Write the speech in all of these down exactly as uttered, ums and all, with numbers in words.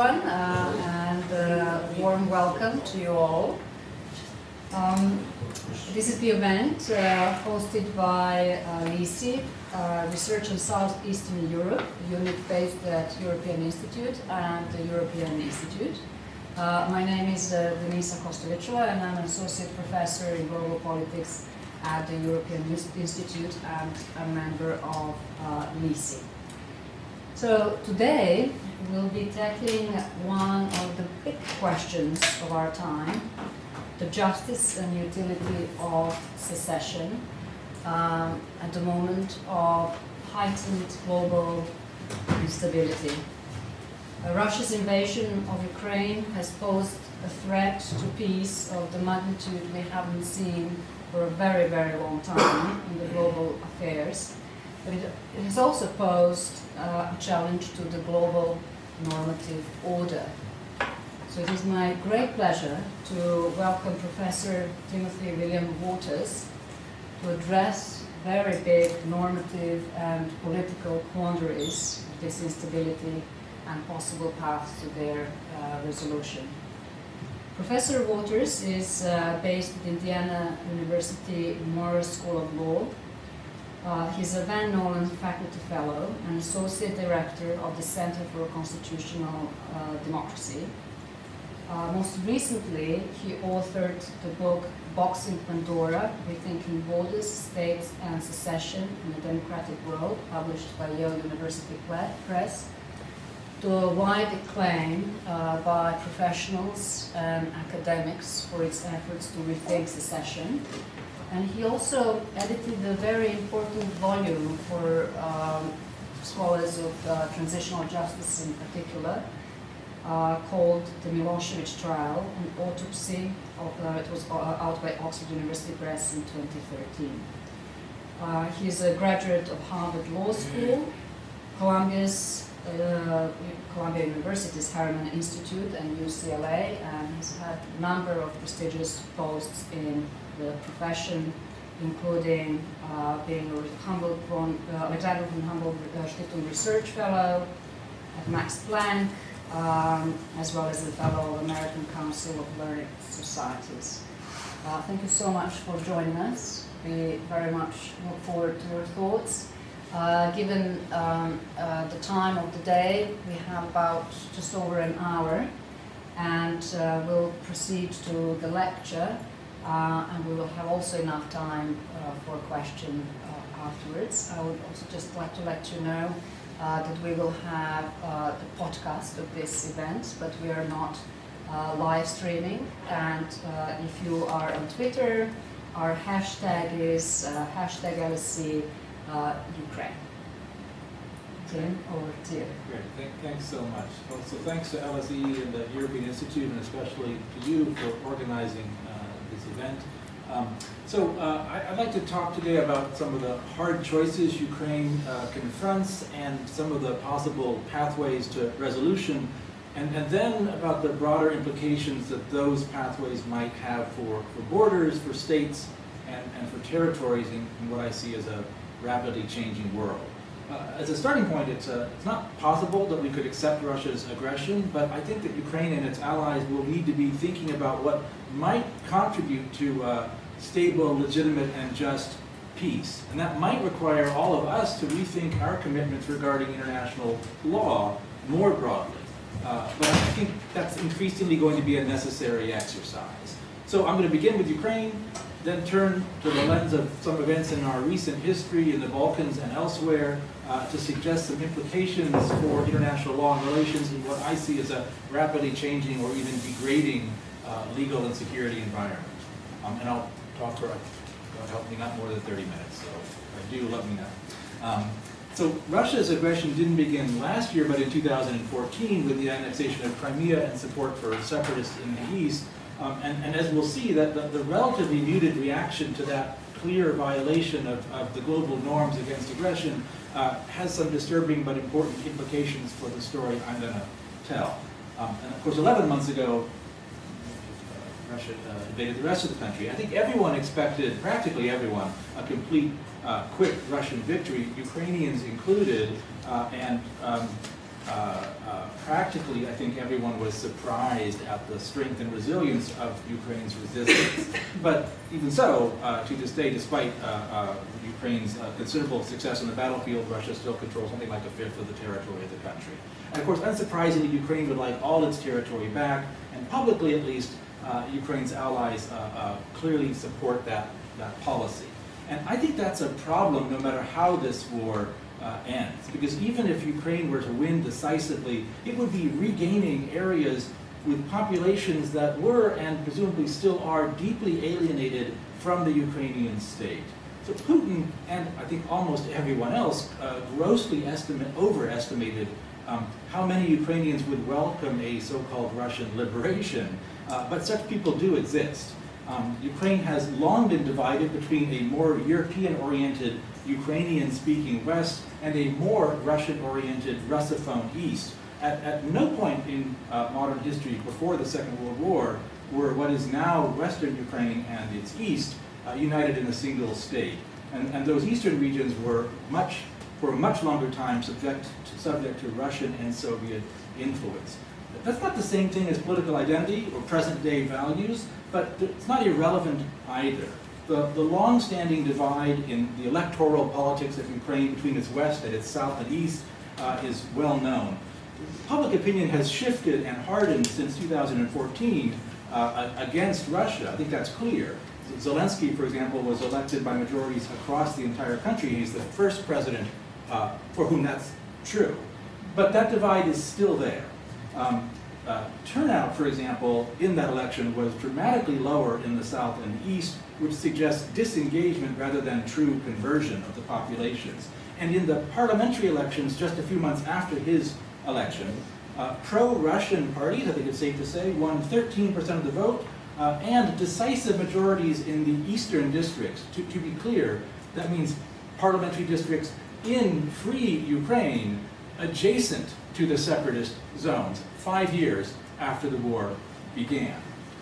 everyone, uh, and uh, warm welcome to you all. Um, this is the event uh, hosted by uh, LISI, uh, Research on Southeastern Europe, unit based at European Institute and the European Institute. Uh, my name is uh, Denisa Kostovicova, and I'm an associate professor in global politics at the European Institute and a member of uh, LISI. So today we'll be tackling one of the big questions of our time, the justice and utility of secession um, at the moment of heightened global instability. Uh, Russia's invasion of Ukraine has posed a threat to peace of the magnitude we haven't seen for a very, very long time in the global affairs. But it, it has also posed uh, a challenge to the global normative order. So it is my great pleasure to welcome Professor Timothy William Waters to address very big normative and political quandaries of this instability and possible paths to their uh, resolution. Professor Waters is uh, based at Indiana University Moore School of Law. Uh, he's a Van Nolen Faculty Fellow and Associate Director of the Center for Constitutional uh, Democracy. Uh, most recently, he authored the book Boxing Pandora, Rethinking Borders, States and Secession in a Democratic World, published by Yale University Press, to a wide acclaim uh, by professionals and academics for its efforts to rethink secession. And he also edited a very important volume for um, scholars of uh, transitional justice in particular, uh, called The Milosevic Trial, an autopsy. Of, uh, it was out by Oxford University Press in twenty thirteen. Uh, he is a graduate of Harvard Law School, Columbia's, uh, Columbia University's Harriman Institute, and U C L A, and he's had a number of prestigious posts in the profession, including uh, being a Humboldt von, uh, Alexander von Humboldt uh, Stiftung Research Fellow at Max Planck, um, as well as a Fellow of American Council of Learned Societies. Uh, thank you so much for joining us. We very much look forward to your thoughts. Uh, given um, uh, the time of the day, we have about just over an hour, and uh, we'll proceed to the lecture. Uh, and we will have also enough time uh, for a question uh, afterwards. I would also just like to let you know uh, that we will have uh, the podcast of this event, but we are not uh, live streaming. And uh, if you are on Twitter, our hashtag is uh, hashtag L S C uh, Ukraine. Tim, over to you. Great, Thank, thanks so much. Well, so thanks to L S E and the European Institute, and especially to you for organizing uh, this event. Um, so uh, I, I'd like to talk today about some of the hard choices Ukraine uh, confronts and some of the possible pathways to resolution, and, and then about the broader implications that those pathways might have for, for borders, for states, and, and for territories in, in what I see as a rapidly changing world. Uh, as a starting point, it's, uh, it's not possible that we could accept Russia's aggression, but I think that Ukraine and its allies will need to be thinking about what might contribute to uh, stable, legitimate, and just peace. And that might require all of us to rethink our commitments regarding international law more broadly. Uh, but I think that's increasingly going to be a necessary exercise. So I'm going to begin with Ukraine, then turn to the lens of some events in our recent history in the Balkans and elsewhere uh, to suggest some implications for international law and relations in what I see as a rapidly changing or even degrading uh, legal and security environment. Um, and I'll talk for, God help me, not more than thirty minutes, so if I do, let me know. Um, so Russia's aggression didn't begin last year, but in two thousand fourteen with the annexation of Crimea and support for separatists in the east. Um, and, and as we'll see, that the, the relatively muted reaction to that clear violation of, of the global norms against aggression uh, has some disturbing but important implications for the story I'm going to tell. Um, and of course, eleven months ago, uh, Russia uh, invaded the rest of the country. I think everyone expected, practically everyone, a complete, uh, quick Russian victory, Ukrainians included, uh, and um, uh, uh, practically, I think everyone was surprised at the strength and resilience of Ukraine's resistance. But even so, uh, to this day, despite uh, uh, Ukraine's uh, considerable success on the battlefield, Russia still controls something like a fifth of the territory of the country. And of course, unsurprisingly, Ukraine would like all its territory back, and publicly at least, uh, Ukraine's allies uh, uh, clearly support that, that policy. And I think that's a problem no matter how this war uh, ends, because even if Ukraine were to win decisively, it would be regaining areas with populations that were and presumably still are deeply alienated from the Ukrainian state. So Putin, and I think almost everyone else, uh, grossly estimate, overestimated um, how many Ukrainians would welcome a so-called Russian liberation, uh, but such people do exist. Um, Ukraine has long been divided between a more European-oriented Ukrainian-speaking West and a more Russian-oriented Russophone East. At, at no point in uh, modern history before the Second World War were what is now Western Ukraine and its East uh, united in a single state. And, and those eastern regions were much, for a much longer time subject to, subject to Russian and Soviet influence. That's not the same thing as political identity or present-day values, but it's not irrelevant either. The, the long-standing divide in the electoral politics of Ukraine between its west and its south and east uh, is well known. Public opinion has shifted and hardened since two thousand fourteen uh, against Russia. I think that's clear. Zelensky, for example, was elected by majorities across the entire country. He's the first president uh, for whom that's true. But that divide is still there. Um, uh, turnout, for example, in that election was dramatically lower in the South and the East, which suggests disengagement rather than true conversion of the populations. And in the parliamentary elections just a few months after his election, uh, pro-Russian parties, I think it's safe to say, won thirteen percent of the vote, uh, and decisive majorities in the eastern districts. To, to be clear, that means parliamentary districts in free Ukraine adjacent to the separatist zones, five years after the war began.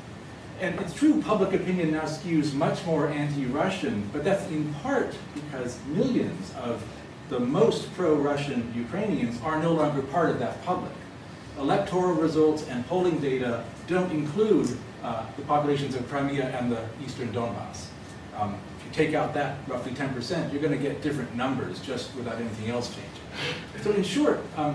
And it's true, public opinion now skews much more anti-Russian, but that's in part because millions of the most pro-Russian Ukrainians are no longer part of that public. Electoral results and polling data don't include uh, the populations of Crimea and the eastern Donbass. Um, if you take out that roughly ten percent, you're going to get different numbers just without anything else changing. So in short, um,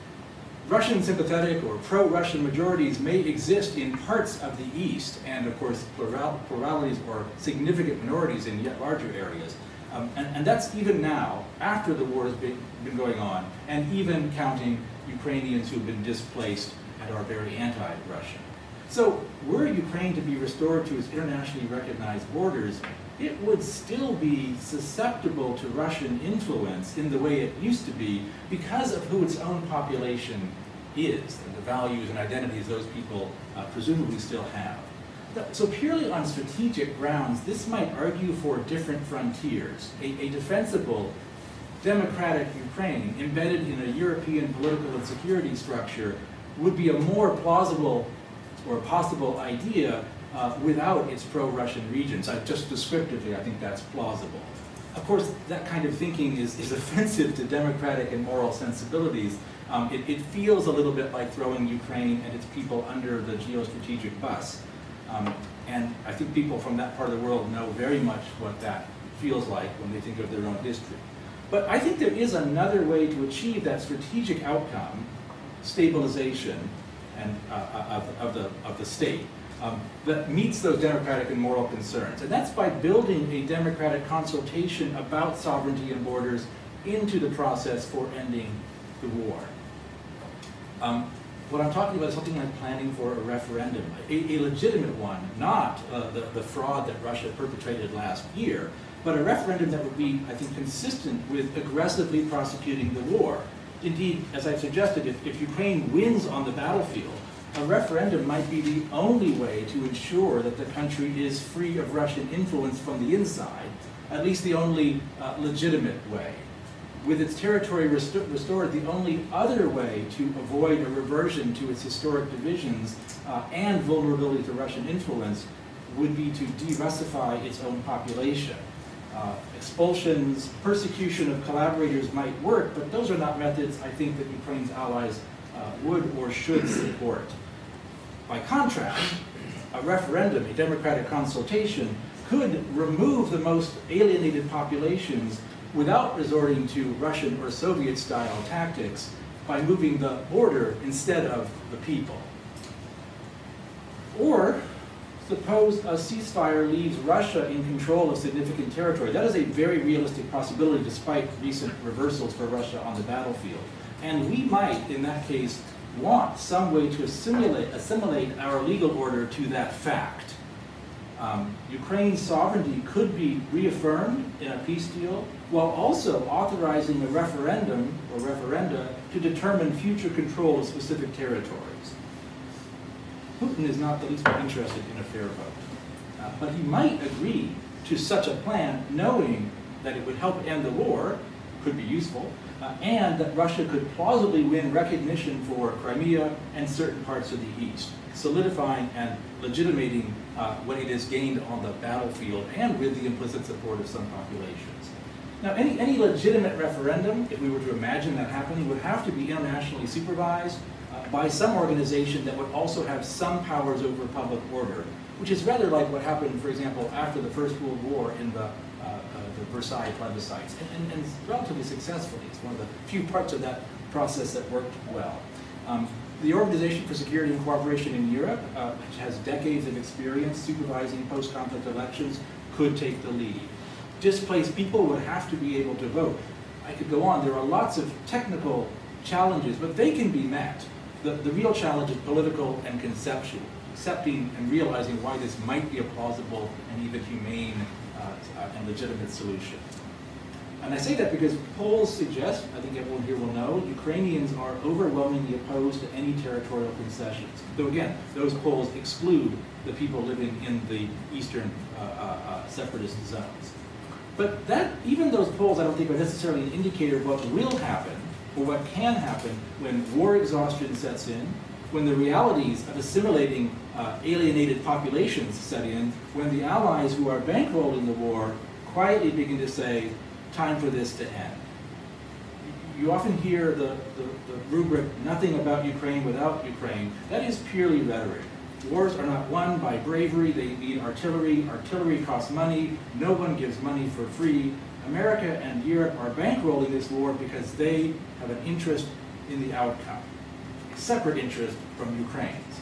Russian sympathetic or pro-Russian majorities may exist in parts of the East, and of course plural, pluralities or significant minorities in yet larger areas. Um, and, and that's even now, after the war has been, been going on, and even counting Ukrainians who've been displaced and are very anti-Russian. So were Ukraine to be restored to its internationally recognized borders, it would still be susceptible to Russian influence in the way it used to be because of who its own population is and the values and identities those people uh, presumably still have. So purely on strategic grounds, this might argue for different frontiers. A, a defensible, democratic Ukraine embedded in a European political and security structure would be a more plausible or possible idea uh, without its pro-Russian regions. I, just descriptively, I think that's plausible. Of course, that kind of thinking is, is offensive to democratic and moral sensibilities. Um, it, it feels a little bit like throwing Ukraine and its people under the geostrategic bus. Um, and I think people from that part of the world know very much what that feels like when they think of their own history. But I think there is another way to achieve that strategic outcome, stabilization and, uh, of, of, the, of the state, um, that meets those democratic and moral concerns. And that's by building a democratic consultation about sovereignty and borders into the process for ending the war. Um, What I'm talking about is something like planning for a referendum, a, a legitimate one, not uh, the, the fraud that Russia perpetrated last year, but a referendum that would be, I think, consistent with aggressively prosecuting the war. Indeed, as I've suggested, if, if Ukraine wins on the battlefield, a referendum might be the only way to ensure that the country is free of Russian influence from the inside, at least the only uh, legitimate way. With its territory resto restored, the only other way to avoid a reversion to its historic divisions uh, and vulnerability to Russian influence would be to de-Russify its own population. uh, expulsions, persecution of collaborators might work, but those are not methods I think that Ukraine's allies uh, would or should support. By contrast, a referendum, a democratic consultation, could remove the most alienated populations without resorting to Russian or Soviet-style tactics by moving the border instead of the people. Or, suppose a ceasefire leaves Russia in control of significant territory. That is a very realistic possibility despite recent reversals for Russia on the battlefield. And we might, in that case, want some way to assimilate, assimilate our legal order to that fact. Um, Ukraine's sovereignty could be reaffirmed in a peace deal, while also authorizing a referendum or referenda to determine future control of specific territories. Putin is not the least bit interested in a fair vote, uh, but he might agree to such a plan knowing that it would help end the war, could be useful, uh, and that Russia could plausibly win recognition for Crimea and certain parts of the East, solidifying and legitimating uh, what it has gained on the battlefield and with the implicit support of some populations. Now, any, any legitimate referendum, if we were to imagine that happening, would have to be internationally supervised uh, by some organization that would also have some powers over public order, which is rather like what happened, for example, after the First World War in the, uh, uh, the Versailles plebiscites, and, and, and relatively successfully. It's one of the few parts of that process that worked well. Um, The Organization for Security and Cooperation in Europe, uh, which has decades of experience supervising post-conflict elections, could take the lead. Displaced people would have to be able to vote. I could go on. There are lots of technical challenges, but they can be met. The, the real challenge is political and conceptual, accepting and realizing why this might be a plausible and even humane uh, and legitimate solution. And I say that because polls suggest, I think everyone here will know, Ukrainians are overwhelmingly opposed to any territorial concessions. Though again, those polls exclude the people living in the eastern uh, uh, uh, separatist zones. But that, even those polls I don't think are necessarily an indicator of what will happen or what can happen when war exhaustion sets in, when the realities of assimilating uh, alienated populations set in, when the allies who are bankrolling the war quietly begin to say, time for this to end. You often hear the, the, the rubric, nothing about Ukraine without Ukraine. That is purely rhetoric. Wars are not won by bravery, they need artillery. Artillery costs money, no one gives money for free. America and Europe are bankrolling this war because they have an interest in the outcome, a separate interest from Ukraine's.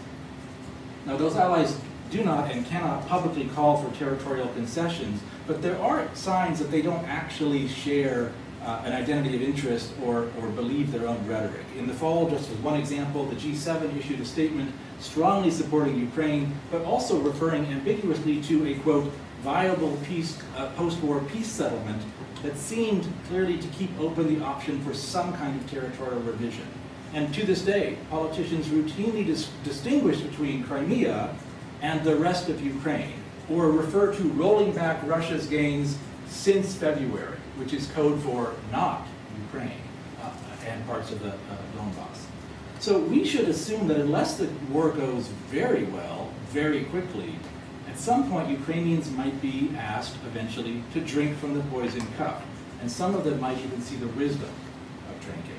Now those allies do not and cannot publicly call for territorial concessions, but there are signs that they don't actually share uh, an identity of interest or, or believe their own rhetoric. In the fall, just as one example, the G seven issued a statement strongly supporting Ukraine, but also referring ambiguously to a, quote, viable peace, uh, post-war peace settlement that seemed clearly to keep open the option for some kind of territorial revision. And to this day, politicians routinely dis distinguish between Crimea and the rest of Ukraine, or refer to rolling back Russia's gains since February, which is code for not Ukraine uh, and parts of the uh, Donbass. So we should assume that unless the war goes very well, very quickly, at some point Ukrainians might be asked eventually to drink from the poison cup, and some of them might even see the wisdom of drinking.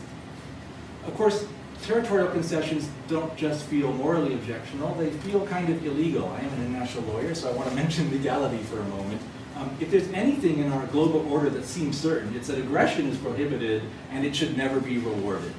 Of course, territorial concessions don't just feel morally objectionable, they feel kind of illegal. I am an international lawyer, so I want to mention legality for a moment. Um, if there's anything in our global order that seems certain, it's that aggression is prohibited and it should never be rewarded.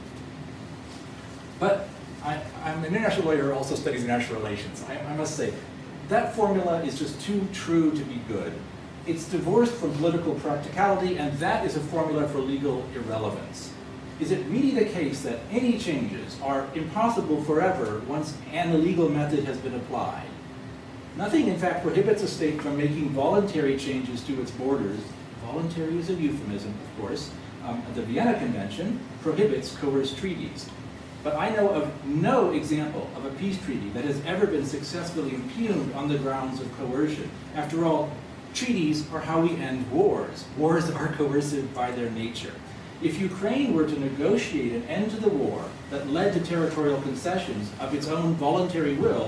But I, I'm an international lawyer who also studies international relations. I, I must say, that formula is just too true to be good. It's divorced from political practicality, and that is a formula for legal irrelevance. Is it really the case that any changes are impossible forever once an illegal method has been applied? Nothing, in fact, prohibits a state from making voluntary changes to its borders. Voluntary is a euphemism, of course. Um, the Vienna Convention prohibits coerced treaties. But I know of no example of a peace treaty that has ever been successfully impugned on the grounds of coercion. After all, treaties are how we end wars. Wars are coercive by their nature. If Ukraine were to negotiate an end to the war that led to territorial concessions of its own voluntary will,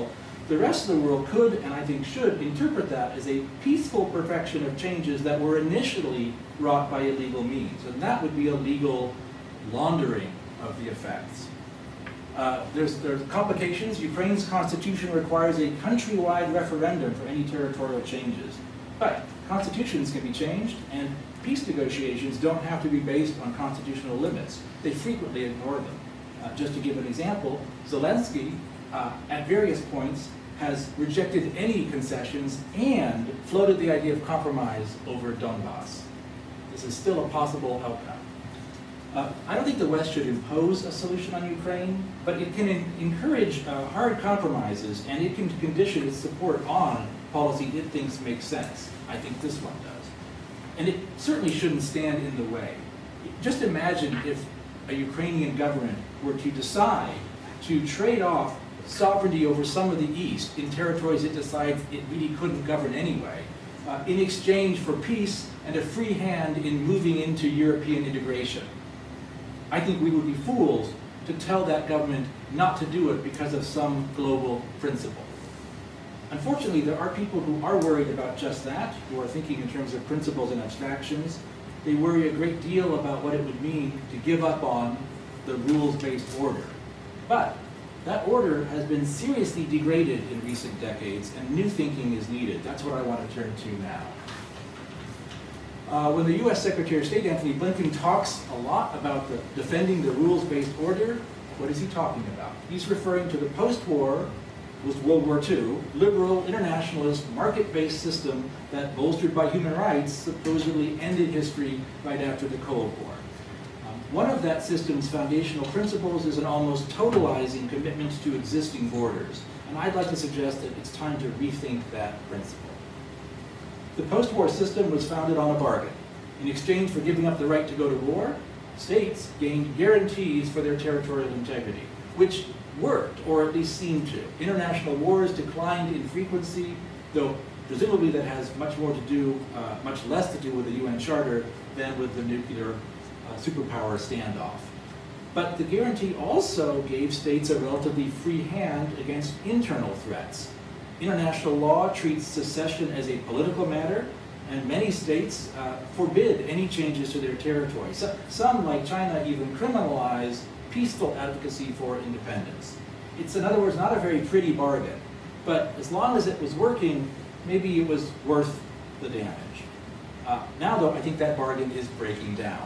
The rest of the world could, and I think should, interpret that as a peaceful perfection of changes that were initially wrought by illegal means. And that would be a legal laundering of the effects. Uh, there's, there's complications. Ukraine's constitution requires a countrywide referendum for any territorial changes. But constitutions can be changed, and peace negotiations don't have to be based on constitutional limits. They frequently ignore them. Uh, just to give an example, Zelensky, uh, at various points, has rejected any concessions and floated the idea of compromise over Donbass. This is still a possible outcome. Uh, I don't think the West should impose a solution on Ukraine, but it can in encourage uh, hard compromises, and it can condition its support on policy it thinks makes sense. I think this one does. And it certainly shouldn't stand in the way. Just imagine if a Ukrainian government were to decide to trade off sovereignty over some of the East in territories it decides it really couldn't govern anyway, uh, in exchange for peace and a free hand in moving into European integration. I think we would be fools to tell that government not to do it because of some global principle. Unfortunately, there are people who are worried about just that, who are thinking in terms of principles and abstractions. They worry a great deal about what it would mean to give up on the rules-based order. But that order has been seriously degraded in recent decades, and new thinking is needed. That's what I want to turn to now. Uh, when the U S Secretary of State, Antony Blinken, talks a lot about the, defending the rules-based order, what is he talking about? He's referring to the post-war, was World War Two, liberal, internationalist, market-based system that, bolstered by human rights, supposedly ended history right after the Cold War. Um, one of that system's foundational principles is an almost totalizing commitment to existing borders, and I'd like to suggest that it's time to rethink that principle. The post-war system was founded on a bargain. In exchange for giving up the right to go to war, states gained guarantees for their territorial integrity, which worked, or at least seemed to. International wars declined in frequency, though presumably that has much more to do, uh, much less to do with the U N Charter than with the nuclear uh, superpower standoff. But the guarantee also gave states a relatively free hand against internal threats. International law treats secession as a political matter, and many states uh, forbid any changes to their territory. So, some, like China, even criminalize peaceful advocacy for independence. It's, in other words, not a very pretty bargain, but as long as it was working, maybe it was worth the damage. Uh, now, though, I think that bargain is breaking down.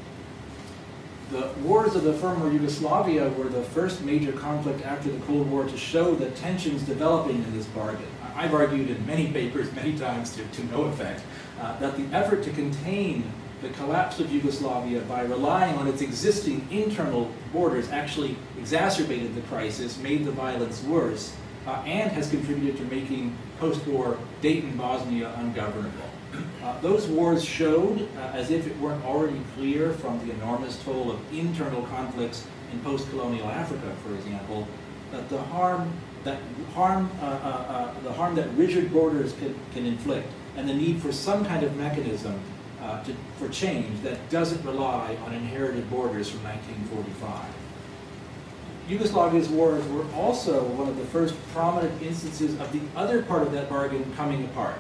The wars of the former Yugoslavia were the first major conflict after the Cold War to show the tensions developing in this bargain. I've argued in many papers many times to, to no effect uh, that the effort to contain the collapse of Yugoslavia by relying on its existing internal borders actually exacerbated the crisis, made the violence worse, uh, and has contributed to making post-war Dayton Bosnia ungovernable. Uh, those wars showed, uh, as if it weren't already clear from the enormous toll of internal conflicts in post-colonial Africa, for example, that the harm that harm uh, uh, uh, the harm that rigid borders can, can inflict, and the need for some kind of mechanism uh, to, for change that doesn't rely on inherited borders from nineteen forty-five. Yugoslavia's wars were also one of the first prominent instances of the other part of that bargain coming apart,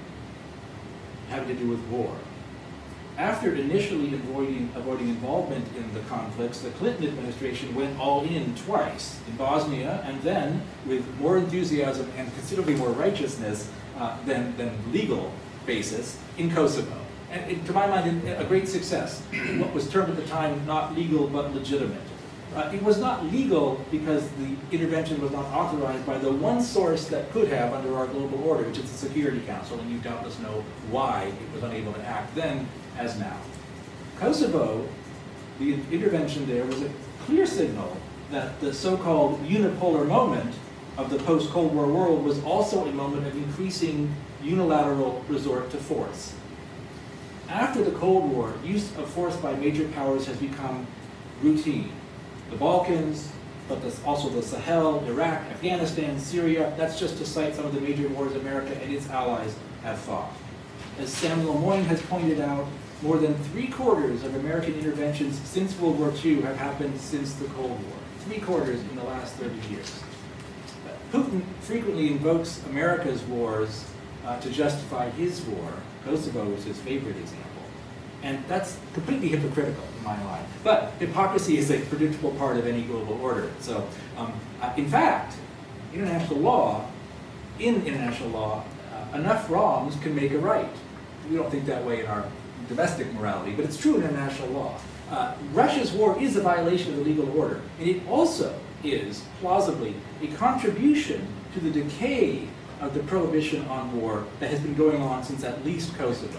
having to do with war. After initially avoiding, avoiding involvement in the conflicts, the Clinton administration went all in twice, in Bosnia, and then, with more enthusiasm and considerably more righteousness uh, than, than legal basis, in Kosovo. And it, to my mind, a great success. What was termed at the time not legal but legitimate. Uh, it was not legal because the intervention was not authorized by the one source that could have under our global order, which is the Security Council, and you doubtless know why it was unable to act then as now. Kosovo, the intervention there was a clear signal that the so-called unipolar moment of the post-Cold War world was also a moment of increasing unilateral resort to force. After the Cold War, use of force by major powers has become routine. The Balkans, but also the Sahel, Iraq, Afghanistan, Syria, that's just to cite some of the major wars America and its allies have fought. As Samuel Moyn has pointed out, more than three quarters of American interventions since World War Two have happened since the Cold War. Three quarters in the last thirty years. Putin frequently invokes America's wars uh, to justify his war. Kosovo was his favorite example. And that's completely hypocritical in my mind. But hypocrisy is a predictable part of any global order. So, um, uh, in fact, international law, in international law, uh, enough wrongs can make a right. We don't think that way in our domestic morality, but it's true in international law. Uh, Russia's war is a violation of the legal order, and it also is, plausibly, a contribution to the decay of the prohibition on war that has been going on since at least Kosovo.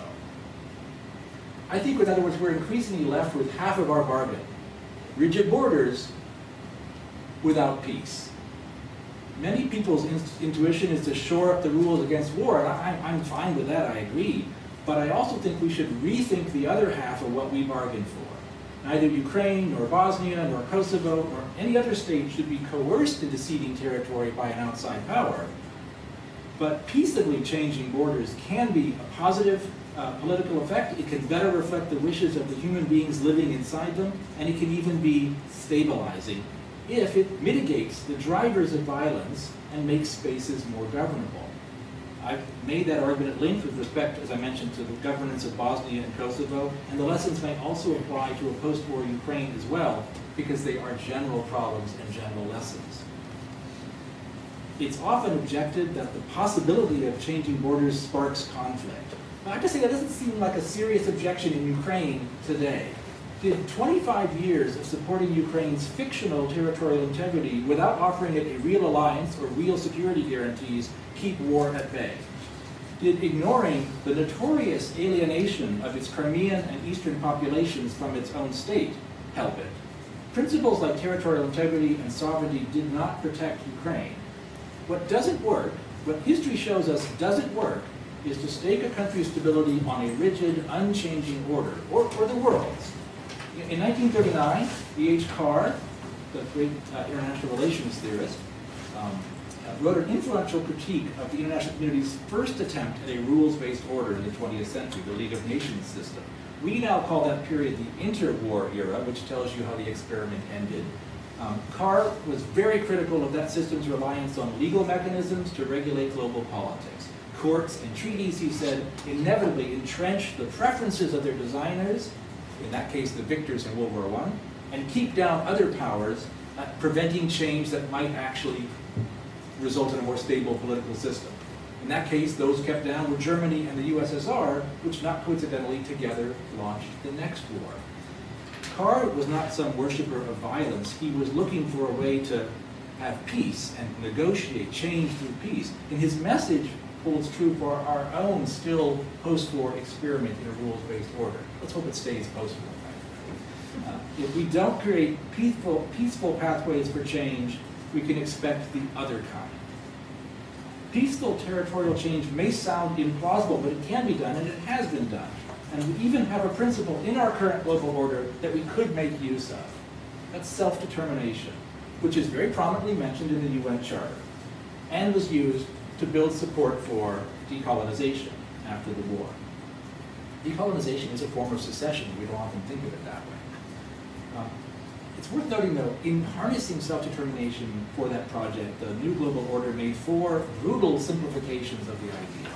I think, in other words, we're increasingly left with half of our bargain. Rigid borders without peace. Many people's in intuition is to shore up the rules against war, and I, I'm fine with that, I agree. But I also think we should rethink the other half of what we bargained for. Neither Ukraine, nor Bosnia, nor Kosovo, nor any other state should be coerced into ceding territory by an outside power. But peaceably changing borders can be a positive uh, political effect. It can better reflect the wishes of the human beings living inside them, and it can even be stabilizing if it mitigates the drivers of violence and makes spaces more governable. I've made that argument at length with respect, as I mentioned, to the governance of Bosnia and Kosovo, and the lessons may also apply to a post-war Ukraine as well, because they are general problems and general lessons. It's often objected that the possibility of changing borders sparks conflict. But I have to say that doesn't seem like a serious objection in Ukraine today. Did twenty-five years of supporting Ukraine's fictional territorial integrity without offering it a real alliance or real security guarantees keep war at bay? Did ignoring the notorious alienation of its Crimean and Eastern populations from its own state help it? Principles like territorial integrity and sovereignty did not protect Ukraine. What doesn't work, what history shows us doesn't work, is to stake a country's stability on a rigid, unchanging order, or, or the world's. In nineteen thirty-nine, E H Carr, the great uh, international relations theorist, um, uh, wrote an influential critique of the international community's first attempt at a rules-based order in the twentieth century, the League of Nations system. We now call that period the interwar era, which tells you how the experiment ended. Um, Carr was very critical of that system's reliance on legal mechanisms to regulate global politics. Courts and treaties, he said, inevitably entrench the preferences of their designers, in that case the victors in World War One, and keep down other powers, uh, preventing change that might actually result in a more stable political system. In that case, those kept down were Germany and the U S S R, which not coincidentally together launched the next war. Carr was not some worshiper of violence. He was looking for a way to have peace and negotiate change through peace. And his message holds true for our own still post-war experiment in a rules-based order. Let's hope it stays post-war. Uh, if we don't create peaceful, peaceful pathways for change, we can expect the other kind. Peaceful territorial change may sound implausible, but it can be done, and it has been done. And we even have a principle in our current global order that we could make use of. That's self-determination, which is very prominently mentioned in the U N Charter, and was used to build support for decolonization after the war. Decolonization is a form of secession. We don't often think of it that way. Um, it's worth noting, though, in harnessing self-determination for that project, the New Global Order made four brutal simplifications of the idea.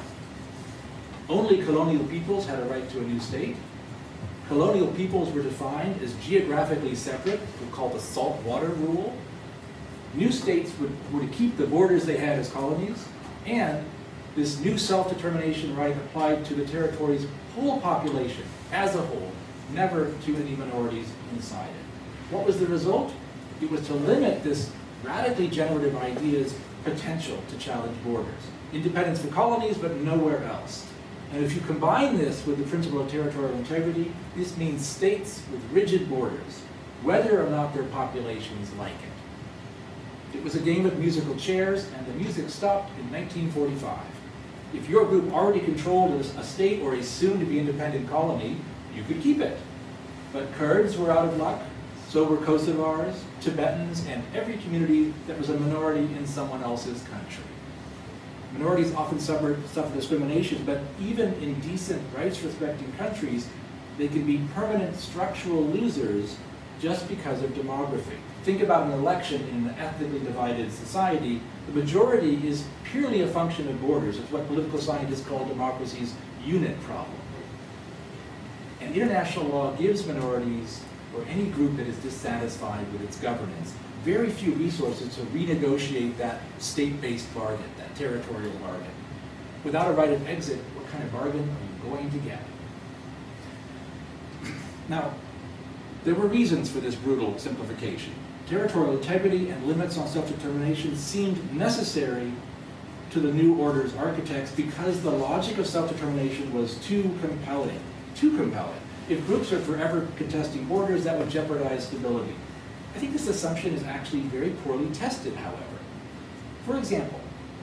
Only colonial peoples had a right to a new state. Colonial peoples were defined as geographically separate, we call the salt water rule. New states would, were to keep the borders they had as colonies, and this new self-determination right applied to the territory's whole population as a whole, never to any minorities inside it. What was the result? It was to limit this radically generative idea's potential to challenge borders. Independence for colonies, but nowhere else. And if you combine this with the principle of territorial integrity, this means states with rigid borders, whether or not their populations like it. It was a game of musical chairs, and the music stopped in nineteen forty-five. If your group already controlled a state or a soon-to-be independent colony, you could keep it. But Kurds were out of luck, so were Kosovars, Tibetans, and every community that was a minority in someone else's country. Minorities often suffer, suffer discrimination, but even in decent, rights-respecting countries, they can be permanent structural losers just because of demography. think about an election in an ethnically divided society, the majority is purely a function of borders. It's what political scientists call democracy's unit problem. And international law gives minorities, or any group that is dissatisfied with its governance, very few resources to renegotiate that state-based bargain, that territorial bargain. Without a right of exit, what kind of bargain are you going to get? Now, there were reasons for this brutal simplification. Territorial integrity and limits on self-determination seemed necessary to the new order's architects because the logic of self-determination was too compelling, too compelling. If groups are forever contesting borders, that would jeopardize stability. I think this assumption is actually very poorly tested, however. For example,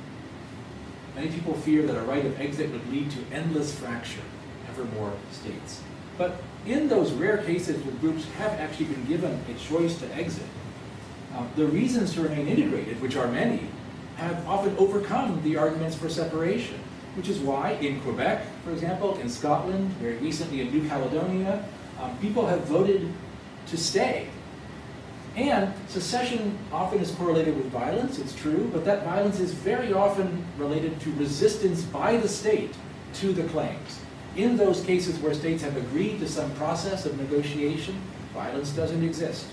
many people fear that a right of exit would lead to endless fracture, ever more states. But in those rare cases where groups have actually been given a choice to exit, um, the reasons to remain integrated, which are many, have often overcome the arguments for separation, which is why in Quebec, for example, in Scotland, very recently in New Caledonia, um, people have voted to stay. And secession often is correlated with violence, it's true, but that violence is very often related to resistance by the state to the claims. In those cases where states have agreed to some process of negotiation, violence doesn't exist.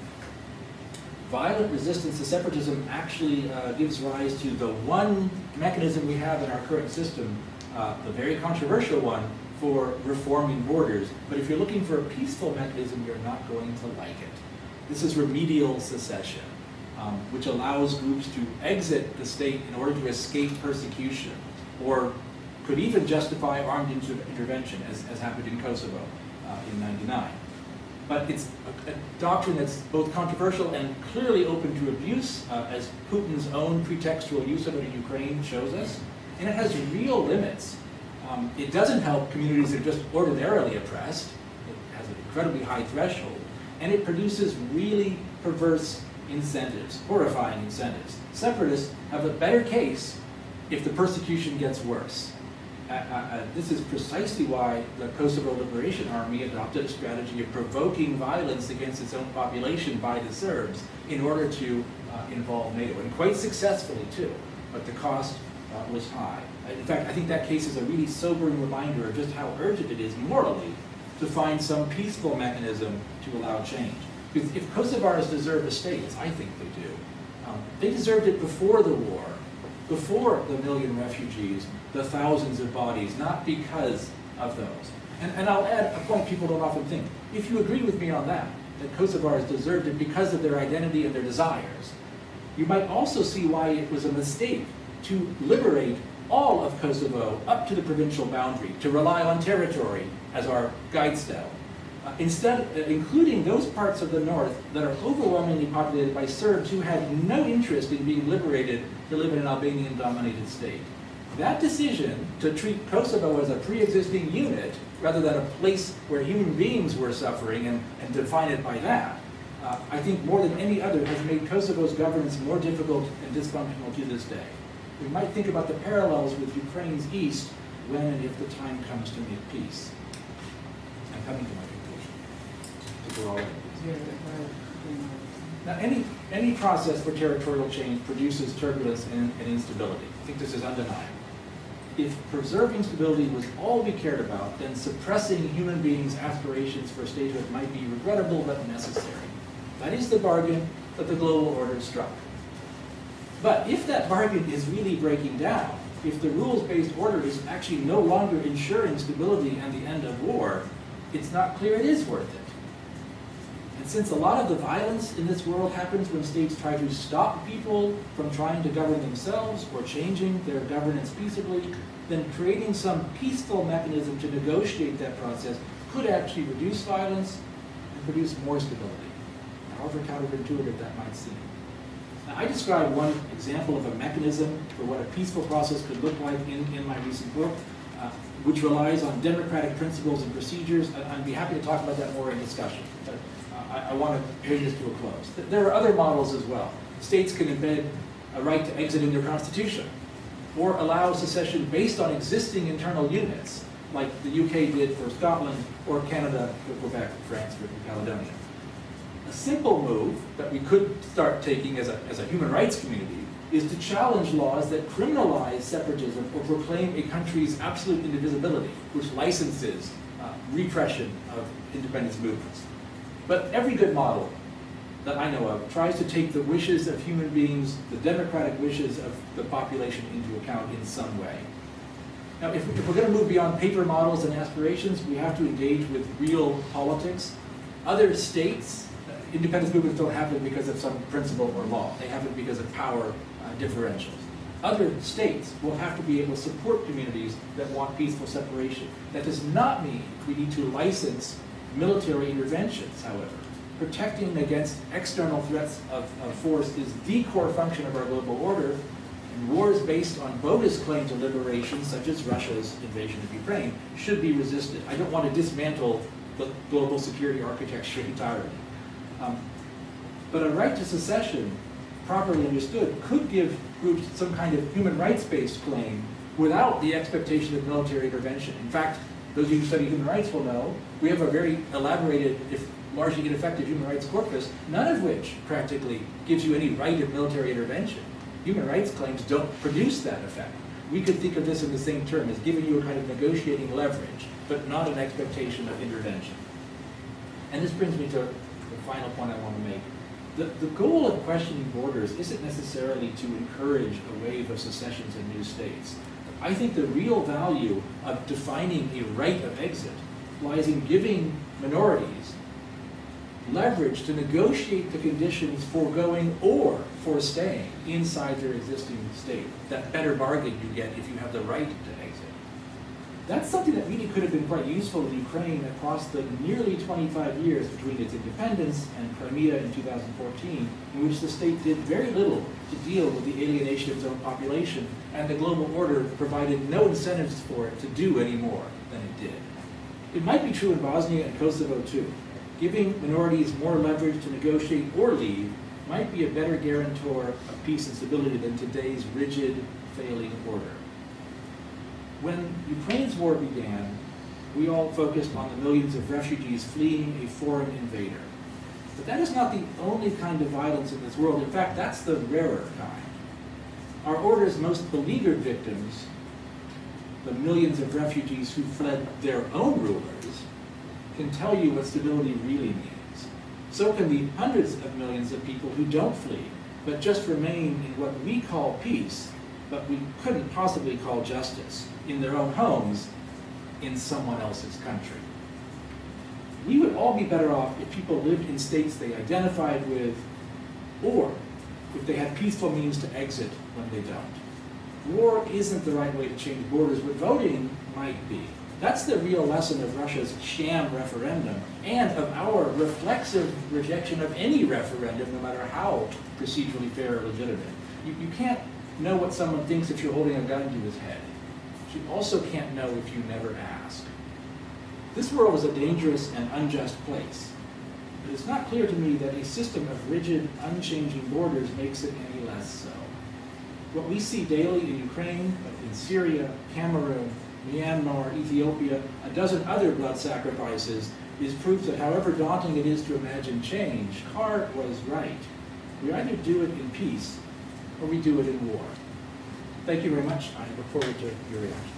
Violent resistance to separatism actually uh, gives rise to the one mechanism we have in our current system, uh, the very controversial one, for reforming borders. But if you're looking for a peaceful mechanism, you're not going to like it. This is remedial secession, um, which allows groups to exit the state in order to escape persecution, or could even justify armed inter intervention, as, as happened in Kosovo uh, in ninety-nine. But it's a, a doctrine that's both controversial and clearly open to abuse, uh, as Putin's own pretextual use of it in Ukraine shows us, and it has real limits. Um, it doesn't help communities that are just ordinarily oppressed. It has an incredibly high threshold, and it produces really perverse incentives, horrifying incentives. Separatists have a better case if the persecution gets worse. Uh, uh, this is precisely why the Kosovo Liberation Army adopted a strategy of provoking violence against its own population by the Serbs in order to uh, involve NATO, and quite successfully too, but the cost uh, was high. In fact, I think that case is a really sobering reminder of just how urgent it is morally to find some peaceful mechanism to allow change. Because if Kosovars deserve a state, as I think they do, um, they deserved it before the war, before the million refugees, the thousands of bodies, not because of those. And, and I'll add a point people don't often think. If you agree with me on that, that Kosovars deserved it because of their identity and their desires, you might also see why it was a mistake to liberate all of Kosovo up to the provincial boundary, to rely on territory as our guide stone. Uh, instead, uh, including those parts of the north that are overwhelmingly populated by Serbs who had no interest in being liberated to live in an Albanian-dominated state. That decision to treat Kosovo as a pre-existing unit rather than a place where human beings were suffering and, and define it by that, uh, I think more than any other has made Kosovo's governance more difficult and dysfunctional to this day. We might think about the parallels with Ukraine's east when and if the time comes to make peace. I'm coming to my conclusion. I think we're all in. Now, any, any process for territorial change produces turbulence and, and instability. I think this is undeniable. If preserving stability was all we cared about, then suppressing human beings' aspirations for statehood might be regrettable but necessary. That is the bargain that the global order struck. But if that bargain is really breaking down, if the rules-based order is actually no longer ensuring stability and the end of war, it's not clear it is worth it. And since a lot of the violence in this world happens when states try to stop people from trying to govern themselves or changing their governance peaceably, then creating some peaceful mechanism to negotiate that process could actually reduce violence and produce more stability, however counterintuitive that might seem. Now, I described one example of a mechanism for what a peaceful process could look like in, in my recent book, uh, which relies on democratic principles and procedures. I'd be happy to talk about that more in discussion, but uh, I, I want to bring this to a close. There are other models as well. States can embed a right to exit in their constitution, or allow secession based on existing internal units, like the U K did for Scotland, or Canada for Quebec, France for New Caledonia. A simple move that we could start taking as a, as a human rights community is to challenge laws that criminalize separatism or proclaim a country's absolute indivisibility, which licenses uh, repression of independence movements. But every good model that I know of tries to take the wishes of human beings, the democratic wishes of the population into account in some way. Now, if, if we're going to move beyond paper models and aspirations, we have to engage with real politics. Other states, uh, independence movements don't happen because of some principle or law. They happen because of power uh, differentials. Other states will have to be able to support communities that want peaceful separation. That does not mean we need to license military interventions, however. Protecting against external threats of, of force is the core function of our global order, and wars based on bogus claims of liberation, such as Russia's invasion of Ukraine, should be resisted. I don't want to dismantle the global security architecture entirely. Um, but a right to secession, properly understood, could give groups some kind of human rights-based claim without the expectation of military intervention. In fact, those of you who study human rights will know, we have a very elaborated, if largely ineffective human rights corpus, none of which practically gives you any right of military intervention. Human rights claims don't produce that effect. We could think of this in the same term as giving you a kind of negotiating leverage, but not an expectation of intervention. And this brings me to the final point I want to make. The, the goal of questioning borders isn't necessarily to encourage a wave of secessions in new states. I think the real value of defining a right of exit lies in giving minorities leverage to negotiate the conditions for going or for staying inside their existing state. That better bargain you get if you have the right to exit. That's something that really could have been quite useful in Ukraine across the nearly twenty-five years between its independence and Crimea in two thousand fourteen, in which the state did very little to deal with the alienation of its own population, and the global order provided no incentives for it to do any more than it did. It might be true in Bosnia and Kosovo too. Giving minorities more leverage to negotiate or leave might be a better guarantor of peace and stability than today's rigid, failing order. When Ukraine's war began, we all focused on the millions of refugees fleeing a foreign invader. But that is not the only kind of violence in this world. In fact, that's the rarer kind. Our order's most beleaguered victims, the millions of refugees who fled their own rulers, can tell you what stability really means. So can the hundreds of millions of people who don't flee, but just remain in what we call peace, but we couldn't possibly call justice, in their own homes, in someone else's country. We would all be better off if people lived in states they identified with, or if they had peaceful means to exit when they don't. War isn't the right way to change borders, but voting might be. That's the real lesson of Russia's sham referendum, and of our reflexive rejection of any referendum, no matter how procedurally fair or legitimate. You, you can't know what someone thinks if you're holding a gun to his head. You also can't know if you never ask. This world is a dangerous and unjust place, but it's not clear to me that a system of rigid, unchanging borders makes it any less so. What we see daily in Ukraine, in Syria, Cameroon, Myanmar, Ethiopia, a dozen other blood sacrifices, is proof that however daunting it is to imagine change, Carr was right. We either do it in peace, or we do it in war. Thank you very much. I look forward to your reactions.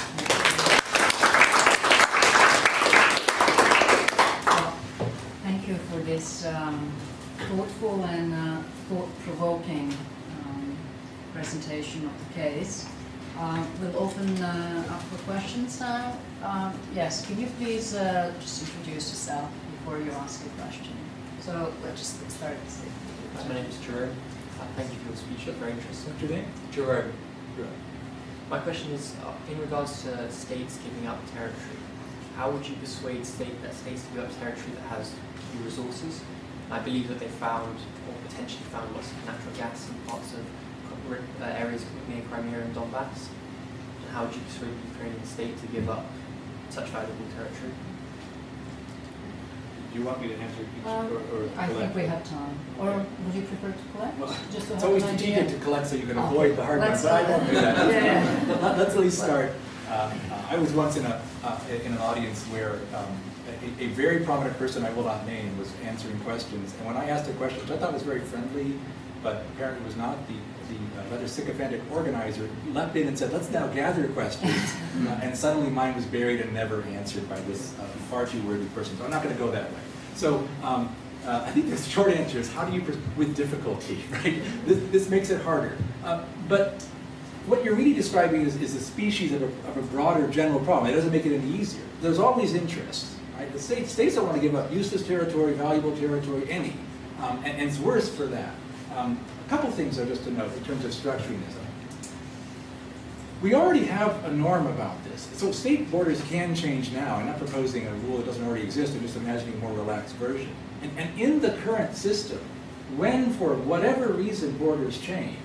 Thank you for this um, thoughtful and uh, thought-provoking um, presentation of the case. Uh, we'll open uh, up for questions now. Um, yes, can you please uh, just introduce yourself before you ask a question? So let's just get started. My name is Jerome. Uh, thank you for your speech. It's very interesting. What's your name? Jerome. Jerome. My question is, uh, in regards to states giving up territory, how would you persuade state, that states to give up territory that has key resources? I believe that they found, or potentially found, lots of natural gas in parts of uh, areas near Crimea and Donbass. And how would you persuade the Ukrainian state to give up such valuable territory? Do you want me to answer each Um, or, or I collect? think we have time. Or would you prefer to collect? Well, Just to it's have always an strategic idea? to collect so you can Oh, avoid the hard ones, let's but I start. won't do that. Yeah. Let, let's at least start. Um, uh, I was once in a, uh, in an audience where um, a, a very prominent person I will not name was answering questions, and when I asked a question, which I thought was very friendly, but apparently was not, the, the uh, rather sycophantic organizer leapt in and said, let's now gather questions, uh, and suddenly mine was buried and never answered by this uh, far too worthy person. So I'm not going to go that way. So um, uh, I think the short answer is, how do you, with difficulty, right? This, this makes it harder. Uh, but what you're really describing is, is a species of a, of a broader general problem. It doesn't make it any easier. There's always interests, right? The states, states don't want to give up useless territory, valuable territory, any. Um, and, and it's worse for that. Um, a couple things though just to note in terms of structuring this. We already have a norm about this. So state borders can change now. I'm not proposing a rule that doesn't already exist. I'm just imagining a more relaxed version. And, and in the current system, when for whatever reason borders change,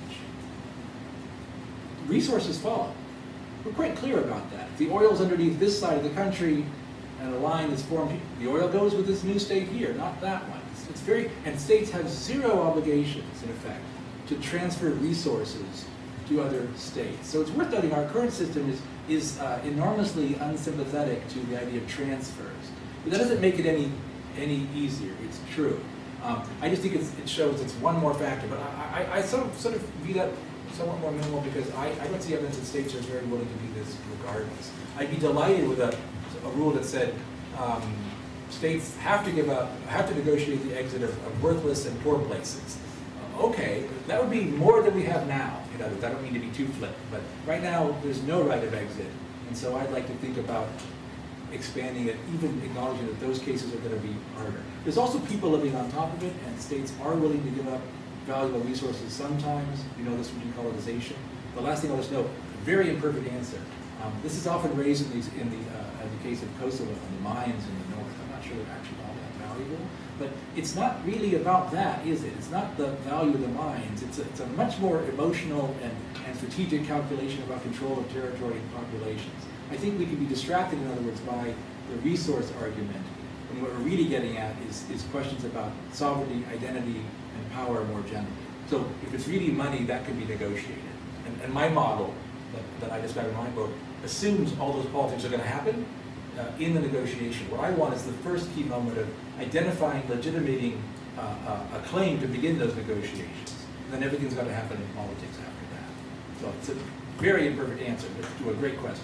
resources follow. We're quite clear about that. If the oil's underneath this side of the country and a line is formed, the oil goes with this new state here, not that one. It's, it's very, and states have zero obligations, in effect, to transfer resources to other states. So it's worth noting our current system is, is uh, enormously unsympathetic to the idea of transfers. But that doesn't make it any, any easier, it's true. Um, I just think it's, it shows it's one more factor, but I, I, I sort, of, sort of view that somewhat more minimal because I, I don't see evidence that states are very willing to do this regardless. I'd be delighted with a, a rule that said um, states have to give up, have to negotiate the exit of, of worthless and poor places. Uh, okay, that would be more than we have now. You know, I don't mean to be too flip, but right now there's no right of exit, and so I'd like to think about expanding it, even acknowledging that those cases are going to be harder. There's also people living on top of it, and states are willing to give up valuable resources sometimes. You know this from decolonization. The last thing I'll just note, very imperfect answer. Um, this is often raised in, these, in, the, uh, in the case of Kosovo and the mines in the north. I'm not sure they're actually all that valuable, but it's not really about that, is it? It's not the value of the mines. It's a, it's a much more emotional and, and strategic calculation about control of territory and populations. I think we can be distracted, in other words, by the resource argument. And what we're really getting at is, is questions about sovereignty, identity, and power more generally. So if it's really money, that can be negotiated. And, and my model that, that I described in my book assumes all those politics are going to happen uh, in the negotiation. What I want is the first key moment of identifying, legitimating uh, uh, a claim to begin those negotiations. And then everything's got to happen in politics after that. So it's a very imperfect answer, but to a great question.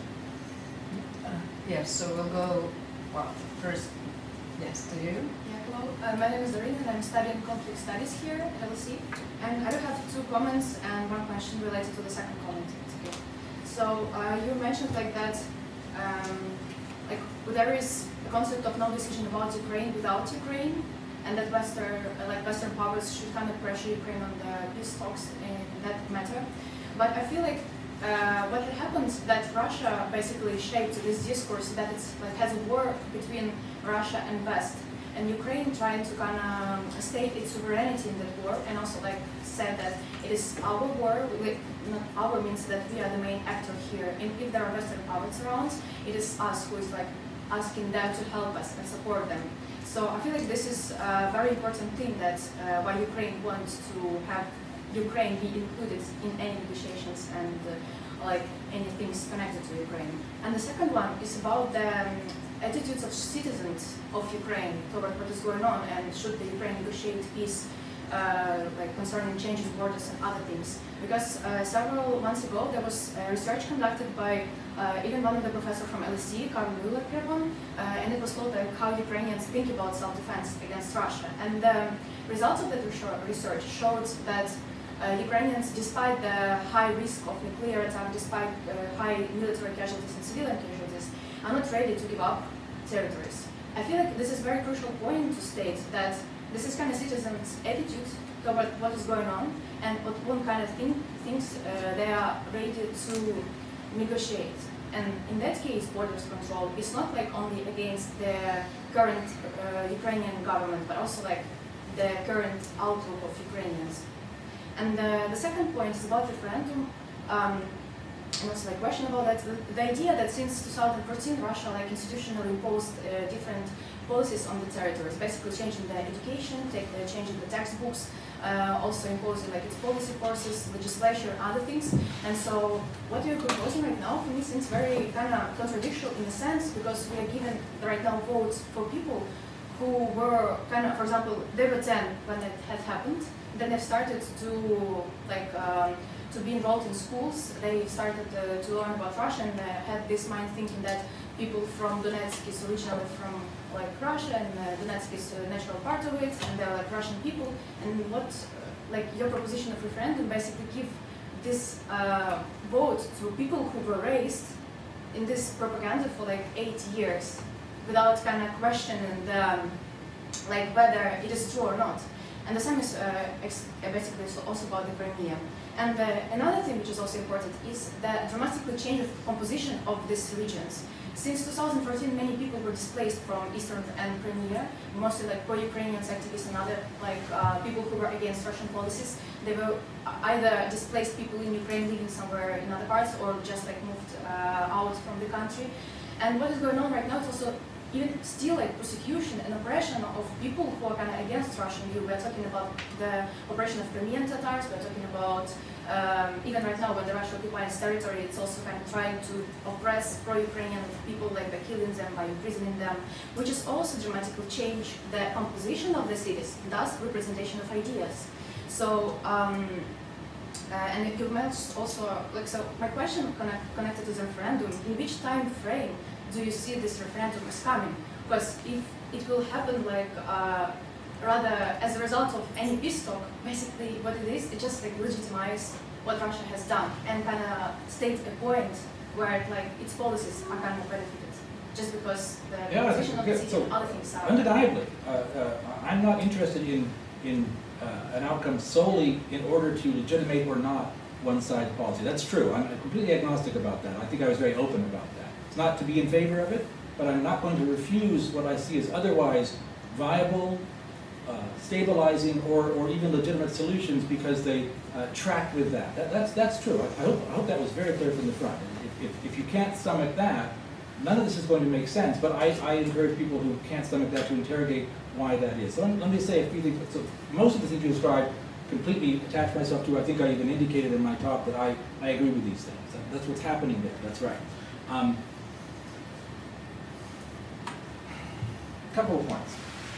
Uh, yes, so we'll go, well, first, yes, to you. Yeah, hello. Uh, my name is Doreen and I'm studying conflict studies here at L S E. And I do have two comments and one question related to the second comment. Okay. So uh, you mentioned like that, um, like there is a concept of no decision about Ukraine without Ukraine, and that Western, uh, like Western powers should kind of pressure Ukraine on the peace talks in that matter. But I feel like uh, what had happened that Russia basically shaped this discourse that it's like has a war between Russia and West, and Ukraine trying to kind of state its sovereignty in that war, and also like said that it is our war. We, not our means that we are the main actor here, and if there are Western powers around, it is us who is like asking them to help us and support them. So I feel like this is a very important thing that uh, why Ukraine wants to have Ukraine be included in any negotiations and uh, like any things connected to Ukraine. And the second one is about the um, attitudes of citizens of Ukraine toward what is going on, and should the Ukraine negotiate peace uh, like concerning changing borders and other things. Because uh, several months ago there was uh, research conducted by uh, even one of the professors from L S E, Karl Müller, uh, and it was called like, how Ukrainians think about self-defense against Russia. And the results of that research showed that uh, Ukrainians, despite the high risk of nuclear attack, despite uh, high military casualties and civilian casualties, are not ready to give up territories. I feel like this is a very crucial point to state that this is kind of citizens' attitude toward what is going on, and what one kind of thing thinks uh, they are ready to negotiate. And in that case, borders control is not like only against the current uh, Ukrainian government, but also like the current outlook of Ukrainians. And uh, the second point is about referendum. Um, and also like question about that. The, the idea that since two thousand fourteen, Russia like institutionally imposed uh, different policies on the territories, basically changing the education, take, uh, changing the textbooks, uh, also imposing like its policy forces, legislature, and other things. And so what you're proposing right now, for me, seems very kind of contradictory in a sense, because we are given right now votes for people who were kind of, for example, they were ten when it had happened. Then they started to like um, to be enrolled in schools. They started uh, to learn about Russia and uh, had this mind thinking that people from Donetsk is originally from like Russia, and uh, Donetsk is a natural part of it, and they're like Russian people. And what, uh, like your proposition of referendum, basically give this uh, vote to people who were raised in this propaganda for like eight years, without kind of questioning the, um, like whether it is true or not. And the same is uh, ex basically also about the Crimea. And uh, another thing which is also important is the dramatically change of composition of these regions. Since two thousand fourteen, many people were displaced from eastern and Crimea, mostly like pro-Ukrainians, activists, and other like uh, people who were against Russian policies. They were either displaced people in Ukraine living somewhere in other parts, or just like moved uh, out from the country. And what is going on right now is also even still like persecution and oppression of people who are kind of against Russian view. We're talking about the oppression of Crimean Tatars. We're talking about um, even right now when the Russia occupies territory, it's also kind of trying to oppress pro-Ukrainian people, like by killing them, by imprisoning them, which is also dramatically change the composition of the cities, thus representation of ideas. So. Um, Uh, and you mentioned also, like, so my question connect, connected to the referendum, in which time frame do you see this referendum is coming? Because if it will happen like, uh, rather as a result of any peace talk, basically what it is, it just like legitimize what Russia has done and kind of state a point where like its policies are kind of benefited, just because the Yeah, position of the yeah, city so and other things are. undeniably, uh, uh, I'm not interested in, in Uh, an outcome solely in order to legitimate or not one side policy. That's true. I'm completely agnostic about that. I think I was very open about that. It's not to be in favor of it, but I'm not going to refuse what I see as otherwise viable, uh, stabilizing, or, or even legitimate solutions because they uh, track with that. that that's, that's true. I, I, hope, I hope that was very clear from the front. If, if, if you can't stomach that, none of this is going to make sense, but I, I encourage people who can't stomach that to interrogate why that is. So let, let me say a few things. So most of the things you described completely attach myself to. I think I even indicated in my talk that I, I agree with these things. That, that's what's happening there. That's right. Um, couple of points.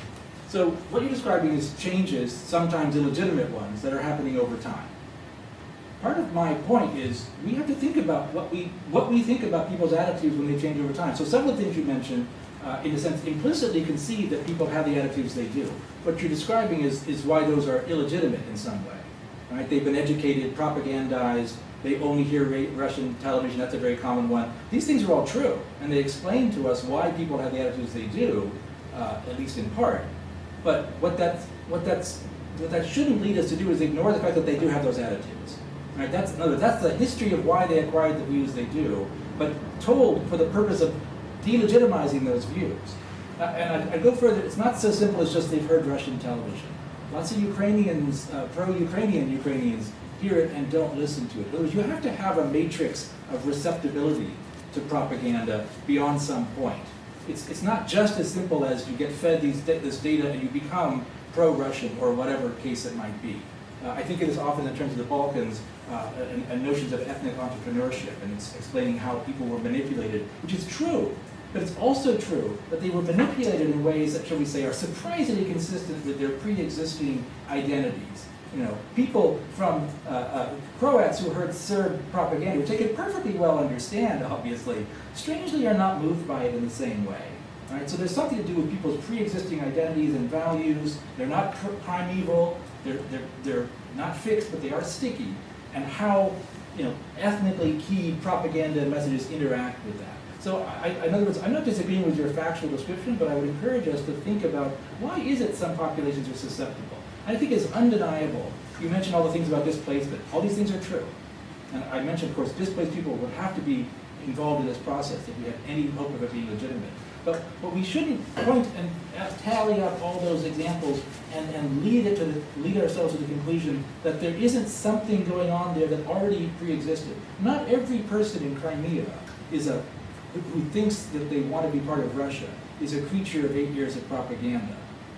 So what you're describing is changes, sometimes illegitimate ones, that are happening over time. Part of my point is we have to think about what we what we think about people's attitudes when they change over time. So some of the things you mentioned, uh, in a sense, implicitly concede that people have the attitudes they do. What you're describing is, is why those are illegitimate in some way. Right? They've been educated, propagandized, they only hear Russian television, that's a very common one. These things are all true, and they explain to us why people have the attitudes they do, uh, at least in part. But what, that's, what, that's, what that shouldn't lead us to do is ignore the fact that they do have those attitudes. Right? That's, in other words, that's the history of why they acquired the views they do, but told for the purpose of delegitimizing those views. Uh, and I, I go further, it's not so simple as just they've heard Russian television. Lots of Ukrainians, uh, pro-Ukrainian Ukrainians, hear it and don't listen to it. In other words, you have to have a matrix of receptibility to propaganda beyond some point. It's, it's not just as simple as you get fed these, this data and you become pro-Russian or whatever case it might be. Uh, I think it is often in terms of the Balkans uh, and, and notions of ethnic entrepreneurship, and it's explaining how people were manipulated, which is true, but it's also true that they were manipulated in ways that, shall we say, are surprisingly consistent with their pre-existing identities. You know, people from uh, uh, Croats who heard Serb propaganda, which they could perfectly well understand, obviously, strangely are not moved by it in the same way. Right? So there's something to do with people's pre-existing identities and values. They're not primeval. They're, they're, they're not fixed, but they are sticky, and how, you know, ethnically key propaganda messages interact with that. So, I, in other words, I'm not disagreeing with your factual description, but I would encourage us to think about why is it some populations are susceptible. And I think it's undeniable. You mentioned all the things about displacement. All these things are true. And I mentioned, of course, displaced people would have to be involved in this process if we have any hope of it being legitimate. But, but we shouldn't point and tally up all those examples and, and lead, it to the, lead ourselves to the conclusion that there isn't something going on there that already pre-existed. Not every person in Crimea is a, who thinks that they want to be part of Russia is a creature of eight years of propaganda.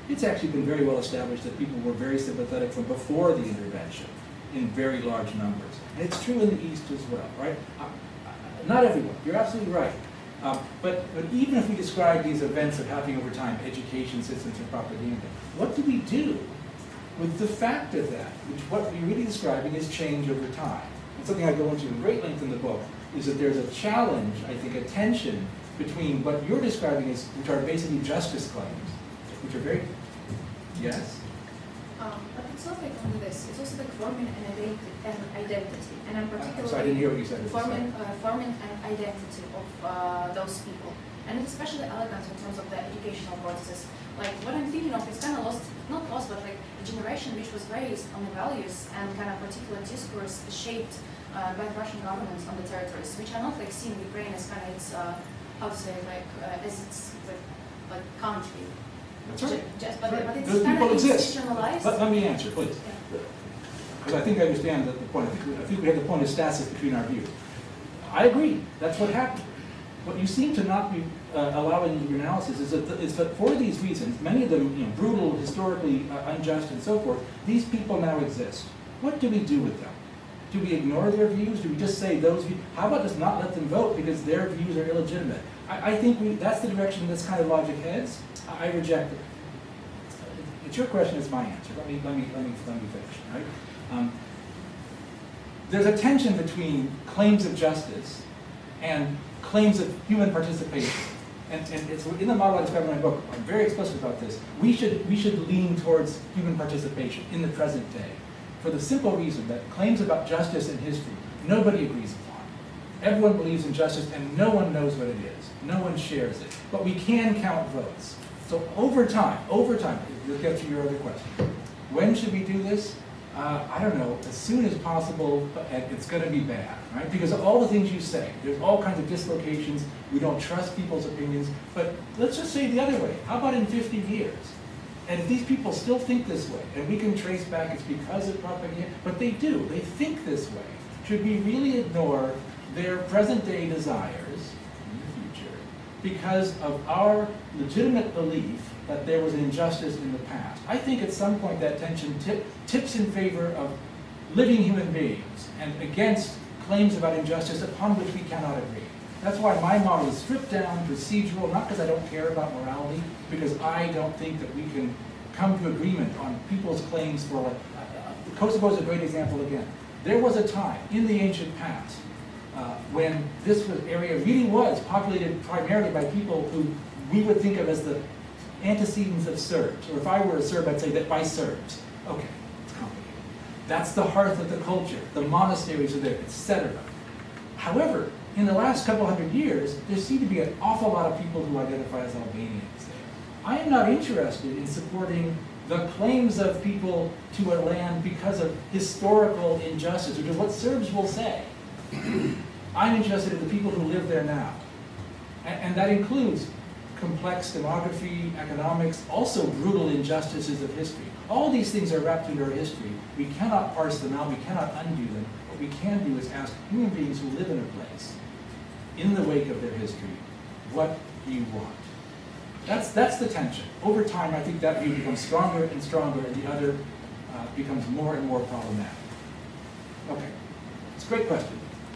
it's actually been very well established that people were very sympathetic from before the intervention in very large numbers. And it's true in the East as well, right? Uh, uh, not everyone, you're absolutely right. Um, but, but even if we describe these events of happening over time, education systems and propaganda, what do we do with the fact of that, which what we're really describing is change over time? And something I go into in great length in the book is that there's a challenge, I think, a tension between what you're describing as, which are basically justice claims, which are very, yes? Um, but it's not like only this, it's also like forming an identi an identity. And I'm particularly I'm sorry, I didn't hear what you said. forming, uh, forming an identity of uh, those people. And it's especially elegant in terms of the educational processes. Like what I'm thinking of is kind of lost, not lost, but like a generation which was raised on the values and kind of particular discourse shaped uh, by the Russian governments on the territories, which are not like seeing Ukraine as kind of its, uh, how to say, like uh, as its like, like country. That's right. Just, but, Right. but it's Those kind people of exist. institutionalized. Let, let me answer, please. Yeah. Because I think I understand the, the point. I think, we, I think we have the point of stasis between our views. I agree. That's what happened. What you seem to not be uh, allowing in your analysis is that, the, is that for these reasons, many of them you know, brutal, historically uh, unjust, and so forth, these people now exist. What do we do with them? Do we ignore their views? Do we just say those views? How about just not let them vote because their views are illegitimate? I, I think we, that's the direction this kind of logic heads. I, I reject it. It's your question, it's my answer. Let me, let me, let me, let me finish, right? Um, there's a tension between claims of justice and claims of human participation. And, and it's in the model I describe in my book, I'm very explicit about this. We should, we should lean towards human participation in the present day for the simple reason that claims about justice in history, nobody agrees upon. Everyone believes in justice and no one knows what it is. No one shares it. But we can count votes. So over time, over time, to get to your other question, when should we do this? Uh, I don't know, as soon as possible, and it's going to be bad, right? Because of all the things you say, there's all kinds of dislocations, we don't trust people's opinions, but let's just say the other way. How about in fifty years? And if these people still think this way, and we can trace back it's because of propaganda, but they do, they think this way, should we really ignore their present day desires in the future because of our legitimate belief that there was an injustice in the past? I think at some point that tension tip, tips in favor of living human beings and against claims about injustice upon which we cannot agree. That's why my model is stripped down, procedural, not because I don't care about morality, because I don't think that we can come to agreement on people's claims for like, uh, Kosovo is a great example again. There was a time in the ancient past uh, when this was, area really was populated primarily by people who we would think of as the antecedents of Serbs, or if I were a Serb, I'd say that by Serbs. Okay, it's complicated. That's the hearth of the culture. The monasteries are there, et cetera. However, in the last couple hundred years, there seem to be an awful lot of people who identify as Albanians there. I am not interested in supporting the claims of people to a land because of historical injustice, which is what Serbs will say. I'm interested in the people who live there now. And, and that includes complex demography, economics, also brutal injustices of history. All these things are wrapped into our history. We cannot parse them out, we cannot undo them. What we can do is ask human beings who live in a place, in the wake of their history, what do you want? That's, that's the tension. Over time, I think that view becomes stronger and stronger, and the other uh, becomes more and more problematic. Okay, it's a great question.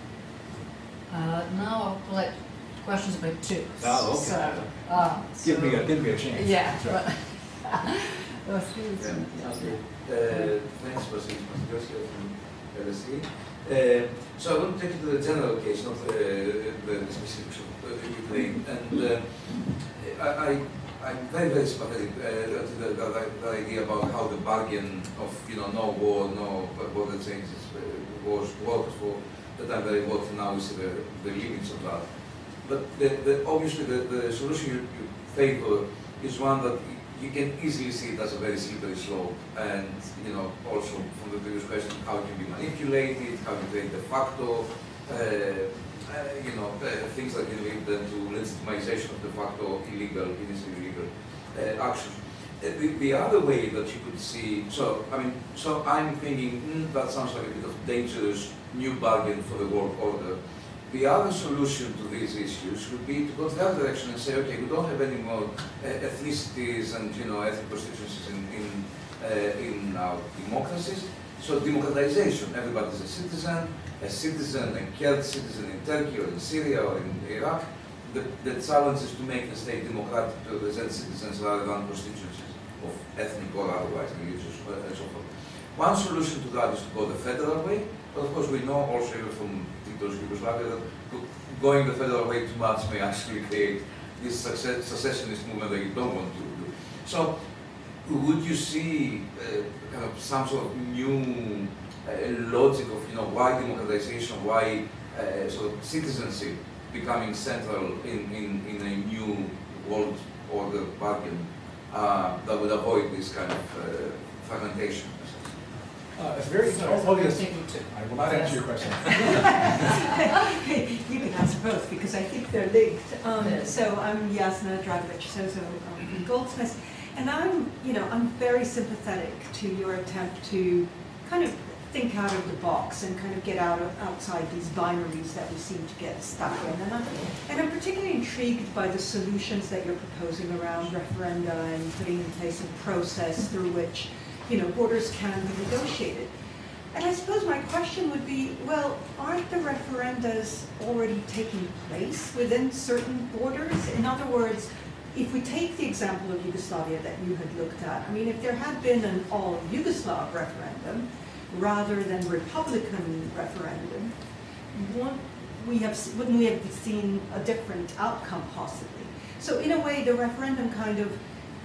Uh, now I'll collect questions about two. Oh, okay. So, uh, Give so, me a, give me a chance. Yeah. That's right. But, let's do this one. Okay. Uh, thanks, Vasil Masikoski from L S E. Uh, so I want to take you to the general case, not uh, the specifics of Ukraine. And uh, I, I, I'm very, very sympathetic uh, to the, the, the idea about how the bargain of you know no war, no border changes uh, was worked for the time that it worked. Now we see the, the limits of that. But the, the, obviously the, the solution you, you favor is one that you can easily see it as a very slippery slope, and you know also from the previous question, how it can be manipulated, how you create de facto, uh, uh, you know uh, things that can lead them to legitimization of de facto illegal, innocent illegal uh, actions. Uh, the, the other way that you could see, so I mean, so I'm thinking mm, that sounds like a bit of dangerous new bargain for the world order. the other solution to these issues would be to go to the other direction and say, okay, we don't have any more uh, ethnicities and you know ethnic constituencies in in, uh, in our democracies. So democratization, everybody's a citizen, a citizen, a Kurd citizen in Turkey or in Syria or in Iraq. The, the challenge is to make the state democratic to represent citizens rather than constituencies of ethnic or otherwise religious and so forth. One solution to that is to go the federal way, but of course we know also from Tito's Yugoslavia that going the federal way too much may actually create this success, secessionist movement that you don't want to do. So would you see uh, kind of some sort of new uh, logic of you know why democratization, why uh, sort of citizenship becoming central in, in, in a new world order bargain uh, that would avoid this kind of uh, fragmentation? Uh, it's very, Sorry, oh, yes. thinking too. I will not answer your question. You can answer both because I think they're linked. Um, Yes. so I'm Jasna Dragovic-Sozo um, from Goldsmiths, and I'm, you know, I'm very sympathetic to your attempt to kind of think out of the box and kind of get out of outside these binaries that we seem to get stuck in. And I'm, and I'm particularly intrigued by the solutions that you're proposing around referenda and putting in place a process through which, you know, borders can be negotiated. And I suppose my question would be, well, aren't the referendas already taking place within certain borders? In other words, if we take the example of Yugoslavia that you had looked at, I mean, if there had been an all-Yugoslav referendum rather than Republican referendum, won't we have, wouldn't we have seen a different outcome possibly? So in a way, the referendum kind of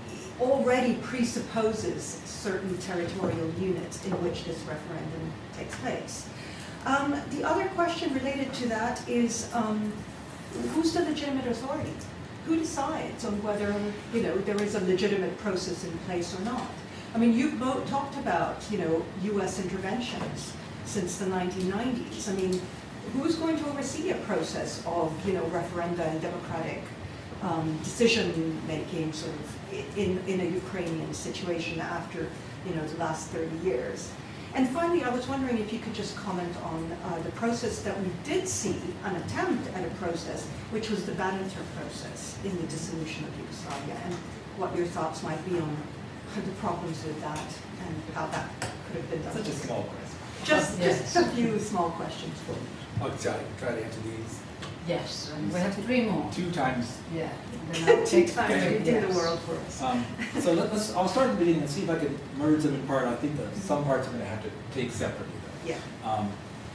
already presupposes certain territorial units in which this referendum takes place. Um, the other question related to that is, um, who's the legitimate authority? Who decides on whether, you know, there is a legitimate process in place or not? I mean, you've both talked about, you know, U S interventions since the nineteen nineties. I mean, who's going to oversee a process of, you know, referenda and democratic um, decision-making sort of in, in a Ukrainian situation after, you know, the last thirty years? And finally, I was wondering if you could just comment on uh, the process that we did see, an attempt at a process, which was the Banneter process in the dissolution of Yugoslavia, and what your thoughts might be on the problems with that and how that could have been done. Such a small question. Just, Yes. just a few small questions. I'll try, try to answer these Yes, and we have three more. two times. Yeah. and then I'll Two take times three, you did the yes. world for us. Um, so let, let's, I'll start at the beginning and see if I can merge them in part. I think that some parts I'm going to have to take separately though. Yeah. Um,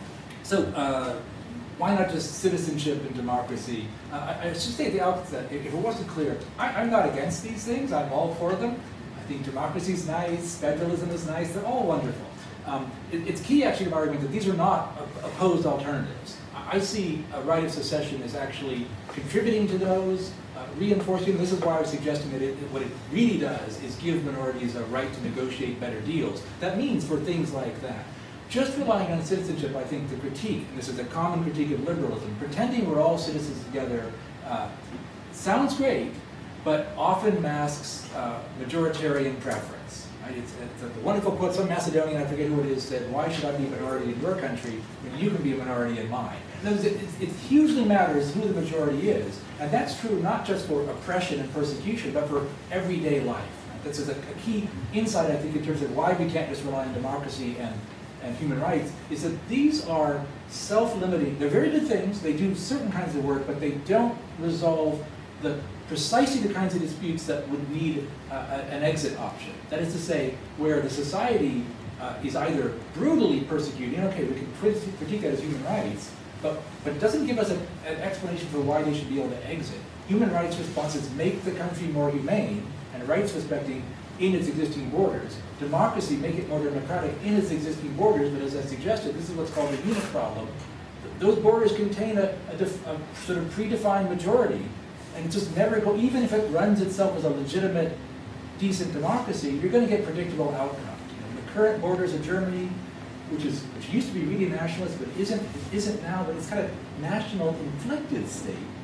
so uh, why not just citizenship and democracy? Uh, I, I should say at the outset, if, if it wasn't clear, I, I'm not against these things. I'm all for them. I think democracy is nice, federalism is nice, they're all wonderful. Um, it, it's key actually in my argument that these are not op opposed alternatives. I, I see a right of secession as actually contributing to those, uh, reinforcing. This is why I was suggesting that it, what it really does is give minorities a right to negotiate better deals. That means for things like that. Just relying on citizenship, I think the critique, and this is a common critique of liberalism, pretending we're all citizens together uh, sounds great, but often masks uh, majoritarian preference. Right? It's, it's a wonderful quote, some Macedonian, I forget who it is, said, why should I be a minority in your country when you can be a minority in mine? In other words, it, it, it hugely matters who the majority is, and that's true not just for oppression and persecution, but for everyday life. This is a, a key insight, I think, in terms of why we can't just rely on democracy and, and human rights, is that these are self-limiting. They're very good things, they do certain kinds of work, but they don't resolve the precisely the kinds of disputes that would need uh, an exit option. That is to say, where the society uh, is either brutally persecuting, okay, we can critique that as human rights, but, but it doesn't give us a, an explanation for why they should be able to exit. Human rights responses make the country more humane and rights respecting in its existing borders. Democracy make it more democratic in its existing borders, but as I suggested, this is what's called the unit problem. Those borders contain a, a, def, a sort of predefined majority, and just never go, even if it runs itself as a legitimate, decent democracy, you're going to get predictable outcomes. You know, the current borders of Germany, which is which used to be really nationalist, but isn't isn't now, but it's kind of national inflected state.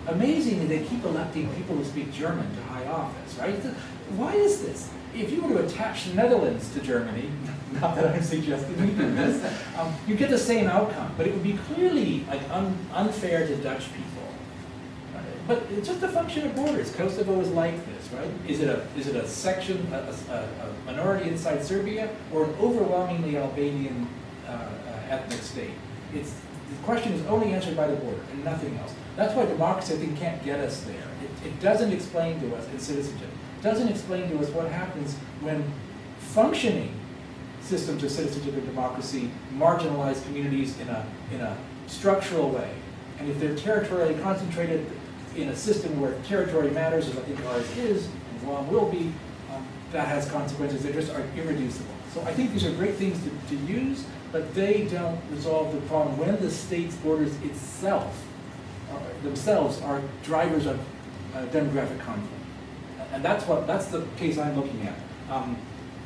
amazingly, they keep electing people who speak German to high office, right? Why is this? If you were to attach the Netherlands to Germany, not that I'm suggesting we do this, um, you get the same outcome, but it would be clearly like un unfair to Dutch people. But it's just a function of borders. Kosovo is like this, right? Is it a is it a section, a, a, a minority inside Serbia, or an overwhelmingly Albanian uh, uh, ethnic state? It's the question is only answered by the border and nothing else. That's why democracy, I think, can't get us there. It, it doesn't explain to us in citizenship. It doesn't explain to us what happens when functioning systems of citizenship and democracy marginalize communities in a in a structural way, and if they're territorially concentrated in a system where territory matters, as I think ours is, and Guam will be, um, that has consequences that just are irreducible. So I think these are great things to, to use, but they don't resolve the problem when the state's borders itself, uh, themselves, are drivers of uh, demographic conflict. And that's what that's the case I'm looking at. Um,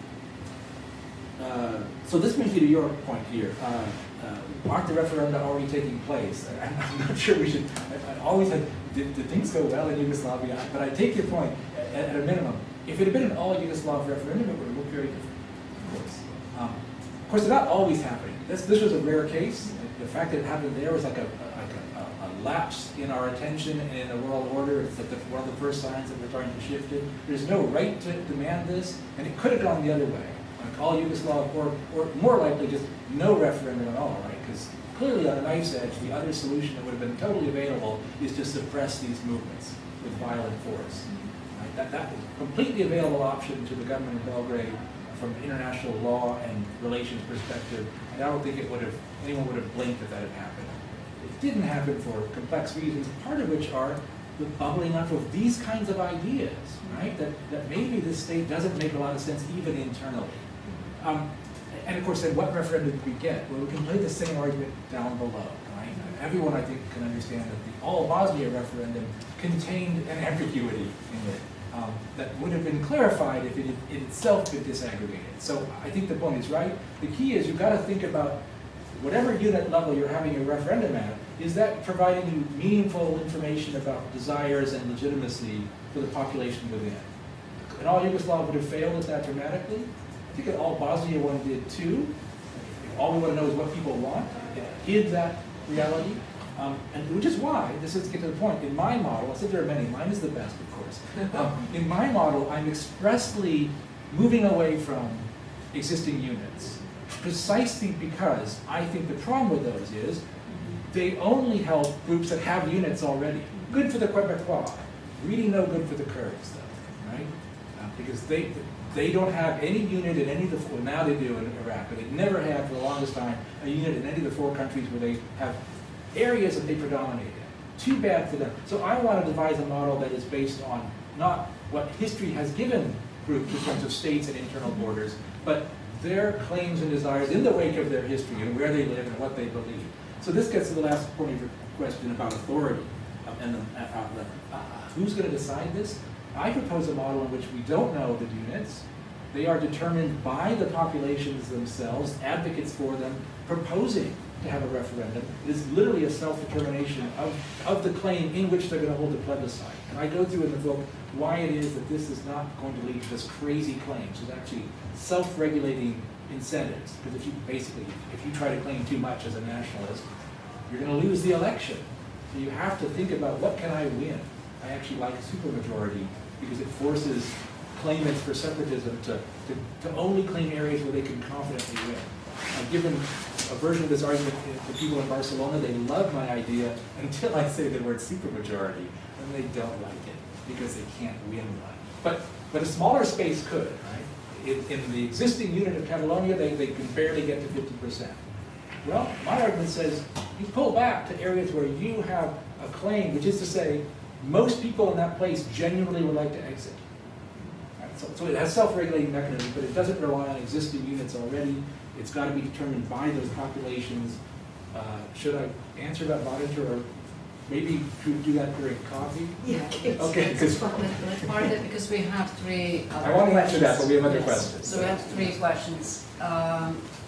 uh, so this brings me to your point here. Uh, uh, aren't the referenda already taking place? I, I'm not sure we should. I, I always had. Did, did things go well in Yugoslavia? But I take your point. At, at a minimum, if it had been an all Yugoslav referendum, it would have looked very different. Of course. Um, of course, they're not always happening. This this was a rare case. The fact that it happened there was like a like a, a, a lapse in our attention and in the world order. It's like the, one of the first signs that we're starting to shift it. There's no right to demand this, and it could have gone the other way. Like all Yugoslav, or, or more likely just no referendum at all, right? Because clearly on a knife's edge, the other solution that would have been totally available is to suppress these movements with violent force. Right? That, that was a completely available option to the government of Belgrade from an international law and relations perspective, and I don't think it would have, anyone would have blinked if that had happened. It didn't happen for complex reasons, part of which are the bubbling up of these kinds of ideas, right? That, that maybe this state doesn't make a lot of sense even internally. Um, and of course, then what referendum did we get? Well, we can play the same argument down below, right? Everyone, I think, can understand that the all-Bosnia referendum contained an ambiguity in it um, that would have been clarified if it had in itself been disaggregated. So I think the point is right. The key is you've got to think about whatever unit level you're having a referendum at, is that providing you meaningful information about desires and legitimacy for the population within? And all Yugoslav would have failed at that dramatically. I think that all Bosnia one did too. If all we want to know is what people want, it hid that reality. Um, and which is why, this is to get to the point, in my model, I said there are many, mine is the best, of course. Um, in my model, I'm expressly moving away from existing units, precisely because I think the problem with those is they only help groups that have units already. Good for the Quebecois, really no good for the Kurds, though, right? Uh, because they they don't have any unit in any of the, well, now they do in Iraq, but they never had for the longest time a unit in any of the four countries where they have areas that they predominate in. Too bad for them. So I want to devise a model that is based on not what history has given groups in terms of states and internal borders, but their claims and desires in the wake of their history and where they live and what they believe. So this gets to the last point of your question about authority um, and the, uh, the, uh, who's going to decide this. I propose a model in which we don't know the units. They are determined by the populations themselves, advocates for them, proposing to have a referendum. It is literally a self-determination of, of the claim in which they're going to hold a plebiscite. And I go through in the book why it is that this is not going to lead to this crazy claims. It's actually self-regulating incentives. Because if you basically, if you try to claim too much as a nationalist, you're going to lose the election. So you have to think about, what can I win? I actually like a supermajority because it forces claimants for separatism to, to, to only claim areas where they can confidently win. I've given a version of this argument to people in Barcelona. They love my idea until I say the word supermajority, and they don't like it because they can't win one. But, but a smaller space could, right? In, in the existing unit of Catalonia, they, they can barely get to fifty percent. Well, my argument says you pull back to areas where you have a claim, which is to say, most people in that place genuinely would like to exit. Right? So, so it has self-regulating mechanisms, but it doesn't rely on existing units already. It's got to be determined by those populations. Uh, should I answer that, Bodinter, or maybe should we do that during coffee? Yeah. Okay. Let's part it because we have three other I want to answer questions. that, but we have other Yes. questions. So we have three questions. Um,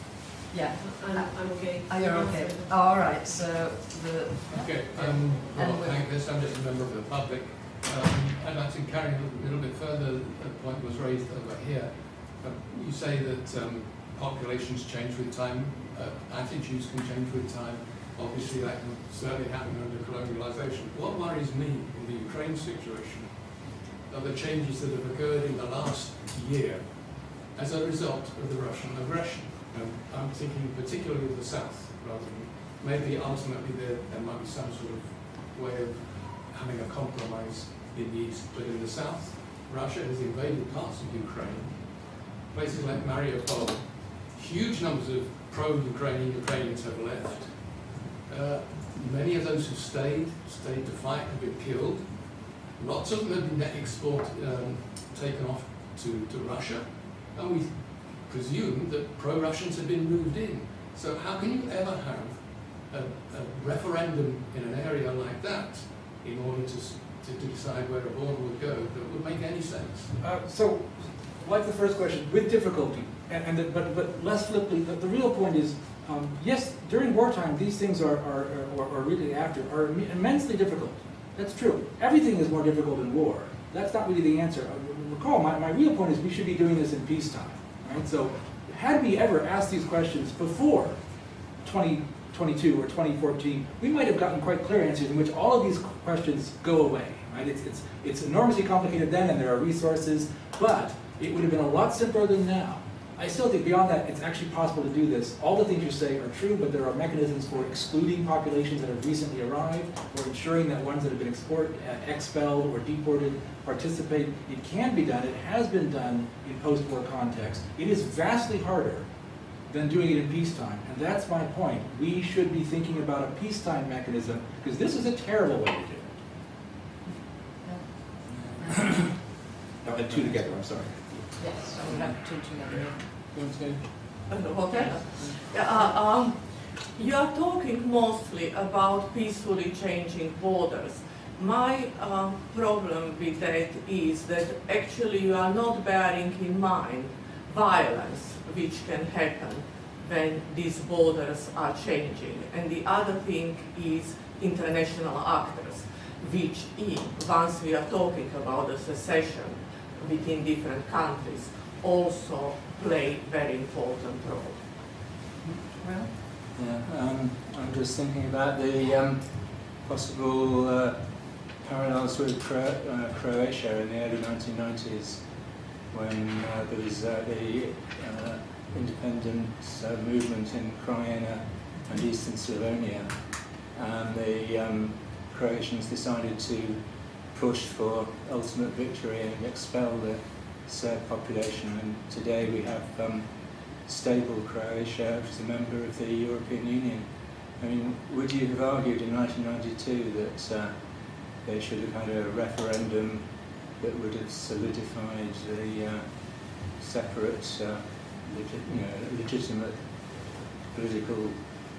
Yeah. I'm, I'm okay. Oh, you're okay. Oh, all right. So the Okay, um, And Robert we'll- Pankhurst, I'm just a member of the public. Um, I'd like to carry a little bit further. A point was raised over here. Uh, you say that um, populations change with time, uh, attitudes can change with time. Obviously, that can certainly happen under colonialization. What worries me in the Ukraine situation are the changes that have occurred in the last year as a result of the Russian aggression. Um, I'm thinking particularly of the south, rather than maybe ultimately there, there might be some sort of way of having a compromise in the east, but in the south, Russia has invaded parts of Ukraine, places like Mariupol. Huge numbers of pro-Ukrainian Ukrainians have left. Uh, many of those who stayed, stayed to fight, have been killed. Lots of them have been export, um, taken off to, to Russia, and we presume that pro-Russians have been moved in. So how can you ever have a, a referendum in an area like that in order to, to decide where a border would go that would make any sense? Uh, so, like the first question, with difficulty, and, and the, but, but less flippantly, the, the real point is, um, yes, during wartime, these things are, are, or, or really after, are immensely difficult. That's true. Everything is more difficult in war. That's not really the answer. Uh, recall, my, my real point is we should be doing this in peacetime. Right? So, had we ever asked these questions before twenty twenty-two or twenty fourteen, we might have gotten quite clear answers in which all of these questions go away. Right? It's, it's, it's enormously complicated then, and there are resources, but it would have been a lot simpler than now. I still think beyond that, it's actually possible to do this. All the things you say are true, but there are mechanisms for excluding populations that have recently arrived, or ensuring that ones that have been export, uh, expelled or deported participate. It can be done. It has been done in post-war context. It is vastly harder than doing it in peacetime, and that's my point. We should be thinking about a peacetime mechanism, because this is a terrible way to do it. No, and two together, I'm sorry. yes, so we have two together. Okay. Uh, um, you are talking mostly about peacefully changing borders. My uh, problem with that is that actually you are not bearing in mind violence which can happen when these borders are changing. And the other thing is international actors, which in, once we are talking about the secession within different countries, also play very important role. Well, Yeah, um, I'm just thinking about the um, possible uh, parallels with Cro uh, Croatia in the early nineteen nineties, when uh, there was uh, the uh, independence uh, movement in Krajina and Eastern Slavonia, and the um, Croatians decided to push for ultimate victory and expel the Serb population, and today we have um, stable Croatia, which is a member of the European Union. I mean, would you have argued in nineteen ninety-two that uh, they should have had a referendum that would have solidified the uh, separate, uh, legi you know, legitimate political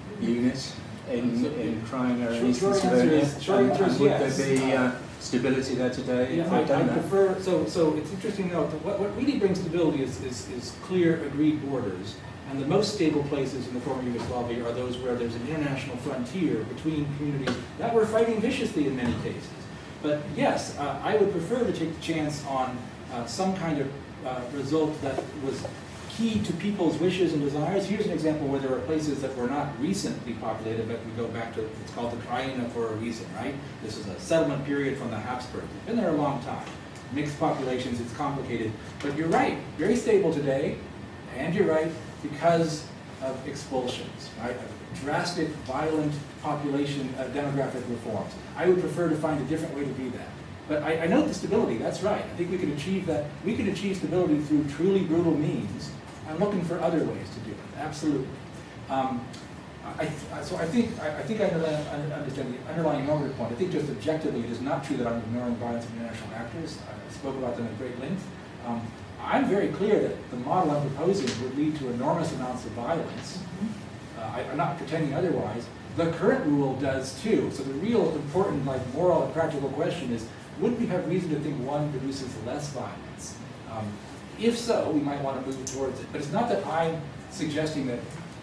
unit in, in Krajina and Eastern Slavonia? And, and would yes. there be uh, stability there today? Yeah, if I, they'd done I that? prefer, so, so it's interesting to note that what, what really brings stability is, is, is clear agreed borders. And the most stable places in the former Yugoslavia are those where there's an international frontier between communities that were fighting viciously in many cases. But yes, uh, I would prefer to take the chance on uh, some kind of uh, result that was key to people's wishes and desires. Here's an example where there are places that were not recently populated, but we go back to, it's called the Krajina for a reason, right? This is a settlement period from the Habsburgs. Been there a long time. Mixed populations, it's complicated. But you're right, very stable today, and you're right, because of expulsions, right? Drastic, violent population uh, demographic reforms. I would prefer to find a different way to do that. But I, I note the stability, that's right. I think we can achieve that. We can achieve stability through truly brutal means. I'm looking for other ways to do it, absolutely. Um, I, I, so I think I, I think I understand, I understand the underlying longer point. I think just objectively, it is not true that I'm ignoring violence of international actors. I spoke about them at great length. Um, I'm very clear that the model I'm proposing would lead to enormous amounts of violence. Uh, I, I'm not pretending otherwise. The current rule does too. So the real important, like, moral and practical question is: would we have reason to think one produces less violence? Um, if so, we might want to move towards it. But it's not that I'm suggesting that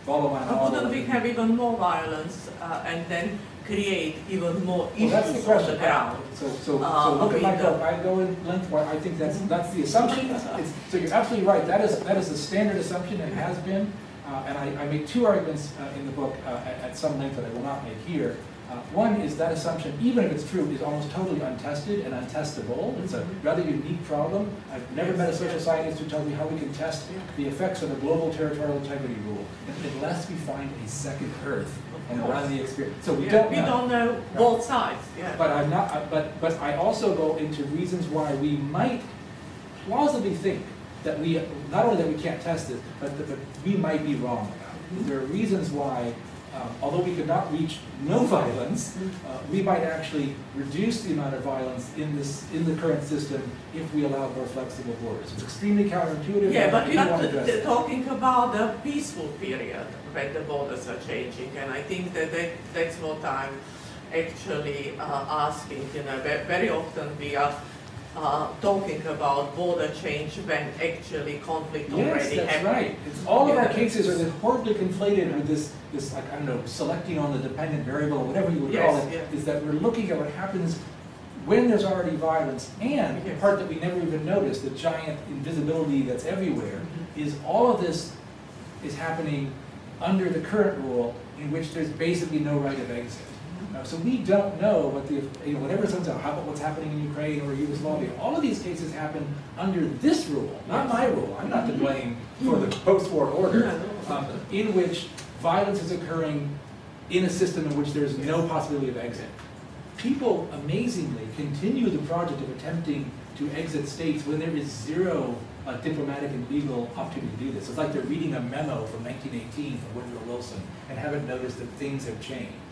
follow my But model. wouldn't we have even more violence uh, and then create even more Well, that's the issues on question. the ground? So, so, Uh, so look at my I mean, book. I go in lengthwise. I think that's that's the assumption. It's, so you're absolutely right. That is that is the standard assumption. It has been, uh, and I, I make two arguments uh, in the book uh, at, at some length that I will not make here. Uh, one is that assumption, even if it's true, is almost totally untested and untestable. It's a rather unique problem. I've never met a social scientist who tells me how we can test the effects of a global territorial integrity rule unless we find a second Earth and run the experiment. So we Yeah, don't we know. don't know both sides. Yeah. But I'm not. uh, But but I also go into reasons why we might plausibly think that we not only that we can't test it, but that that we might be wrong about it. There are reasons why, um, although we could not reach no violence, uh, we might actually reduce the amount of violence in this in the current system if we allow more flexible borders. It's extremely counterintuitive. Yeah, but we we are want to t- address t- it. talking about the peaceful period when the borders are changing, and I think that, that that's what I'm actually uh, asking. You know, ve- very often we are uh, talking about border change when actually conflict Yes, already that's happened. right. It's, all of our Yeah. cases are horribly conflated with this, this like, I don't know, selecting on the dependent variable, whatever you would Yes, call it, yeah. is that we're looking at what happens when there's already violence, and the Yes. part that we never even noticed, the giant invisibility that's everywhere, Mhm. is all of this is happening under the current rule in which there's basically no right of exit. Uh, so we don't know what the, you know, whatever someone's out, how about what's happening in Ukraine or Yugoslavia, all of these cases happen under this rule, not Yes. my rule. I'm not to blame for the post-war order, um, in which violence is occurring in a system in which there's no possibility of exit. People, amazingly, continue the project of attempting to exit states when there is zero uh, diplomatic and legal opportunity to do this. It's like they're reading a memo from nineteen eighteen from Woodrow Wilson and haven't noticed that things have changed.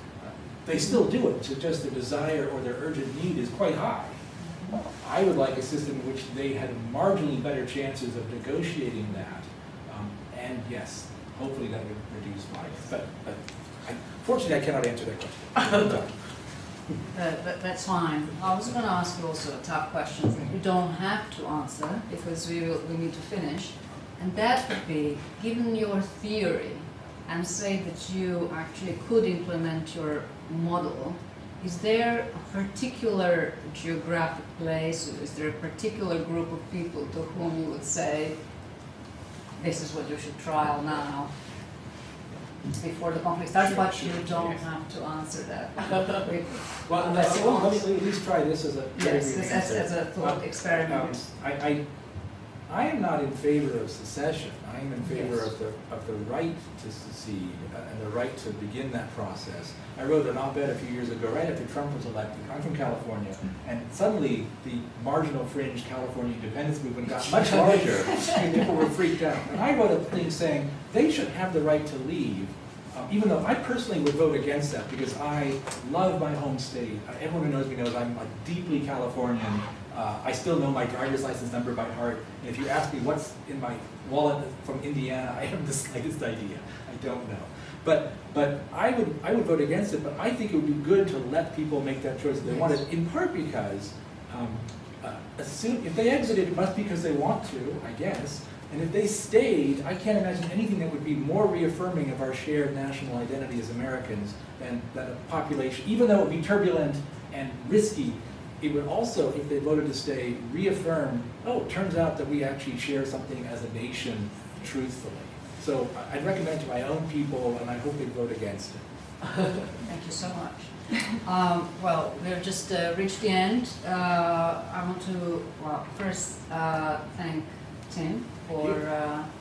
They still do it, so just their desire or their urgent need is quite high. I would like a system in which they had marginally better chances of negotiating that. Um, and yes, hopefully that would reduce violence. But, but I, fortunately, I cannot answer that question. That, that, that's fine. I was going to ask you also a tough question that you don't have to answer because we will, we need to finish. And that would be, given your theory, and say that you actually could implement your model, is there a particular geographic place, or is there a particular group of people to whom you would say, this is what you should trial now, before the conflict starts, but you don't have to answer that. Well, Unless you let want. me at least try this as a very Yes, brief as, as, answer. as a thought Um, experiment. Um, I, I, I am not in favor of secession. I am in favor Yes. of the of the right to secede uh, and the right to begin that process. I wrote an op-ed a few years ago, right after Trump was elected. I'm from California, and suddenly the marginal fringe California independence movement got much larger, and people were freaked out. And I wrote a thing saying they should have the right to leave. Um, even though I personally would vote against that because I love my home state. Uh, everyone who knows me knows I'm like deeply Californian. Uh, I still know my driver's license number by heart. And if you ask me what's in my wallet from Indiana, I have the slightest idea. I don't know. But but I would I would vote against it. But I think it would be good to let people make that choice if they want it. In part because um, uh, assume if they exited, it must be because they want to, I guess. And if they stayed, I can't imagine anything that would be more reaffirming of our shared national identity as Americans than that a population, even though it would be turbulent and risky, it would also, if they voted to stay, reaffirm, oh, it turns out that we actually share something as a nation truthfully. So I'd recommend it to my own people, and I hope they vote against it. Thank you so much. Um, well, we've just uh, reached the end. Uh, I want to, well, first uh, thank Tim for uh,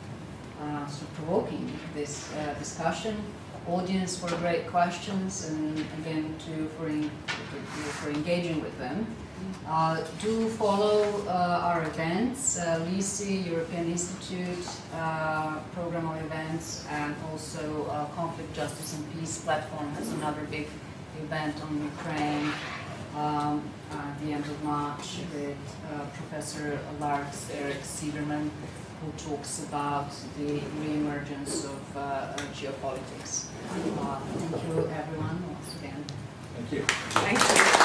uh, sort of provoking this uh, discussion, audience for great questions, and again to for, in, for engaging with them. Uh, do follow uh, our events, uh, L I C I, European Institute uh, program of events, and also uh, Conflict, Justice and Peace platform has another big event on Ukraine um, at the end of March with uh, Professor Lars Erik Sieberman, who talks about the re-emergence of uh, geopolitics. Uh, thank you everyone once again. Thank you. Thank you.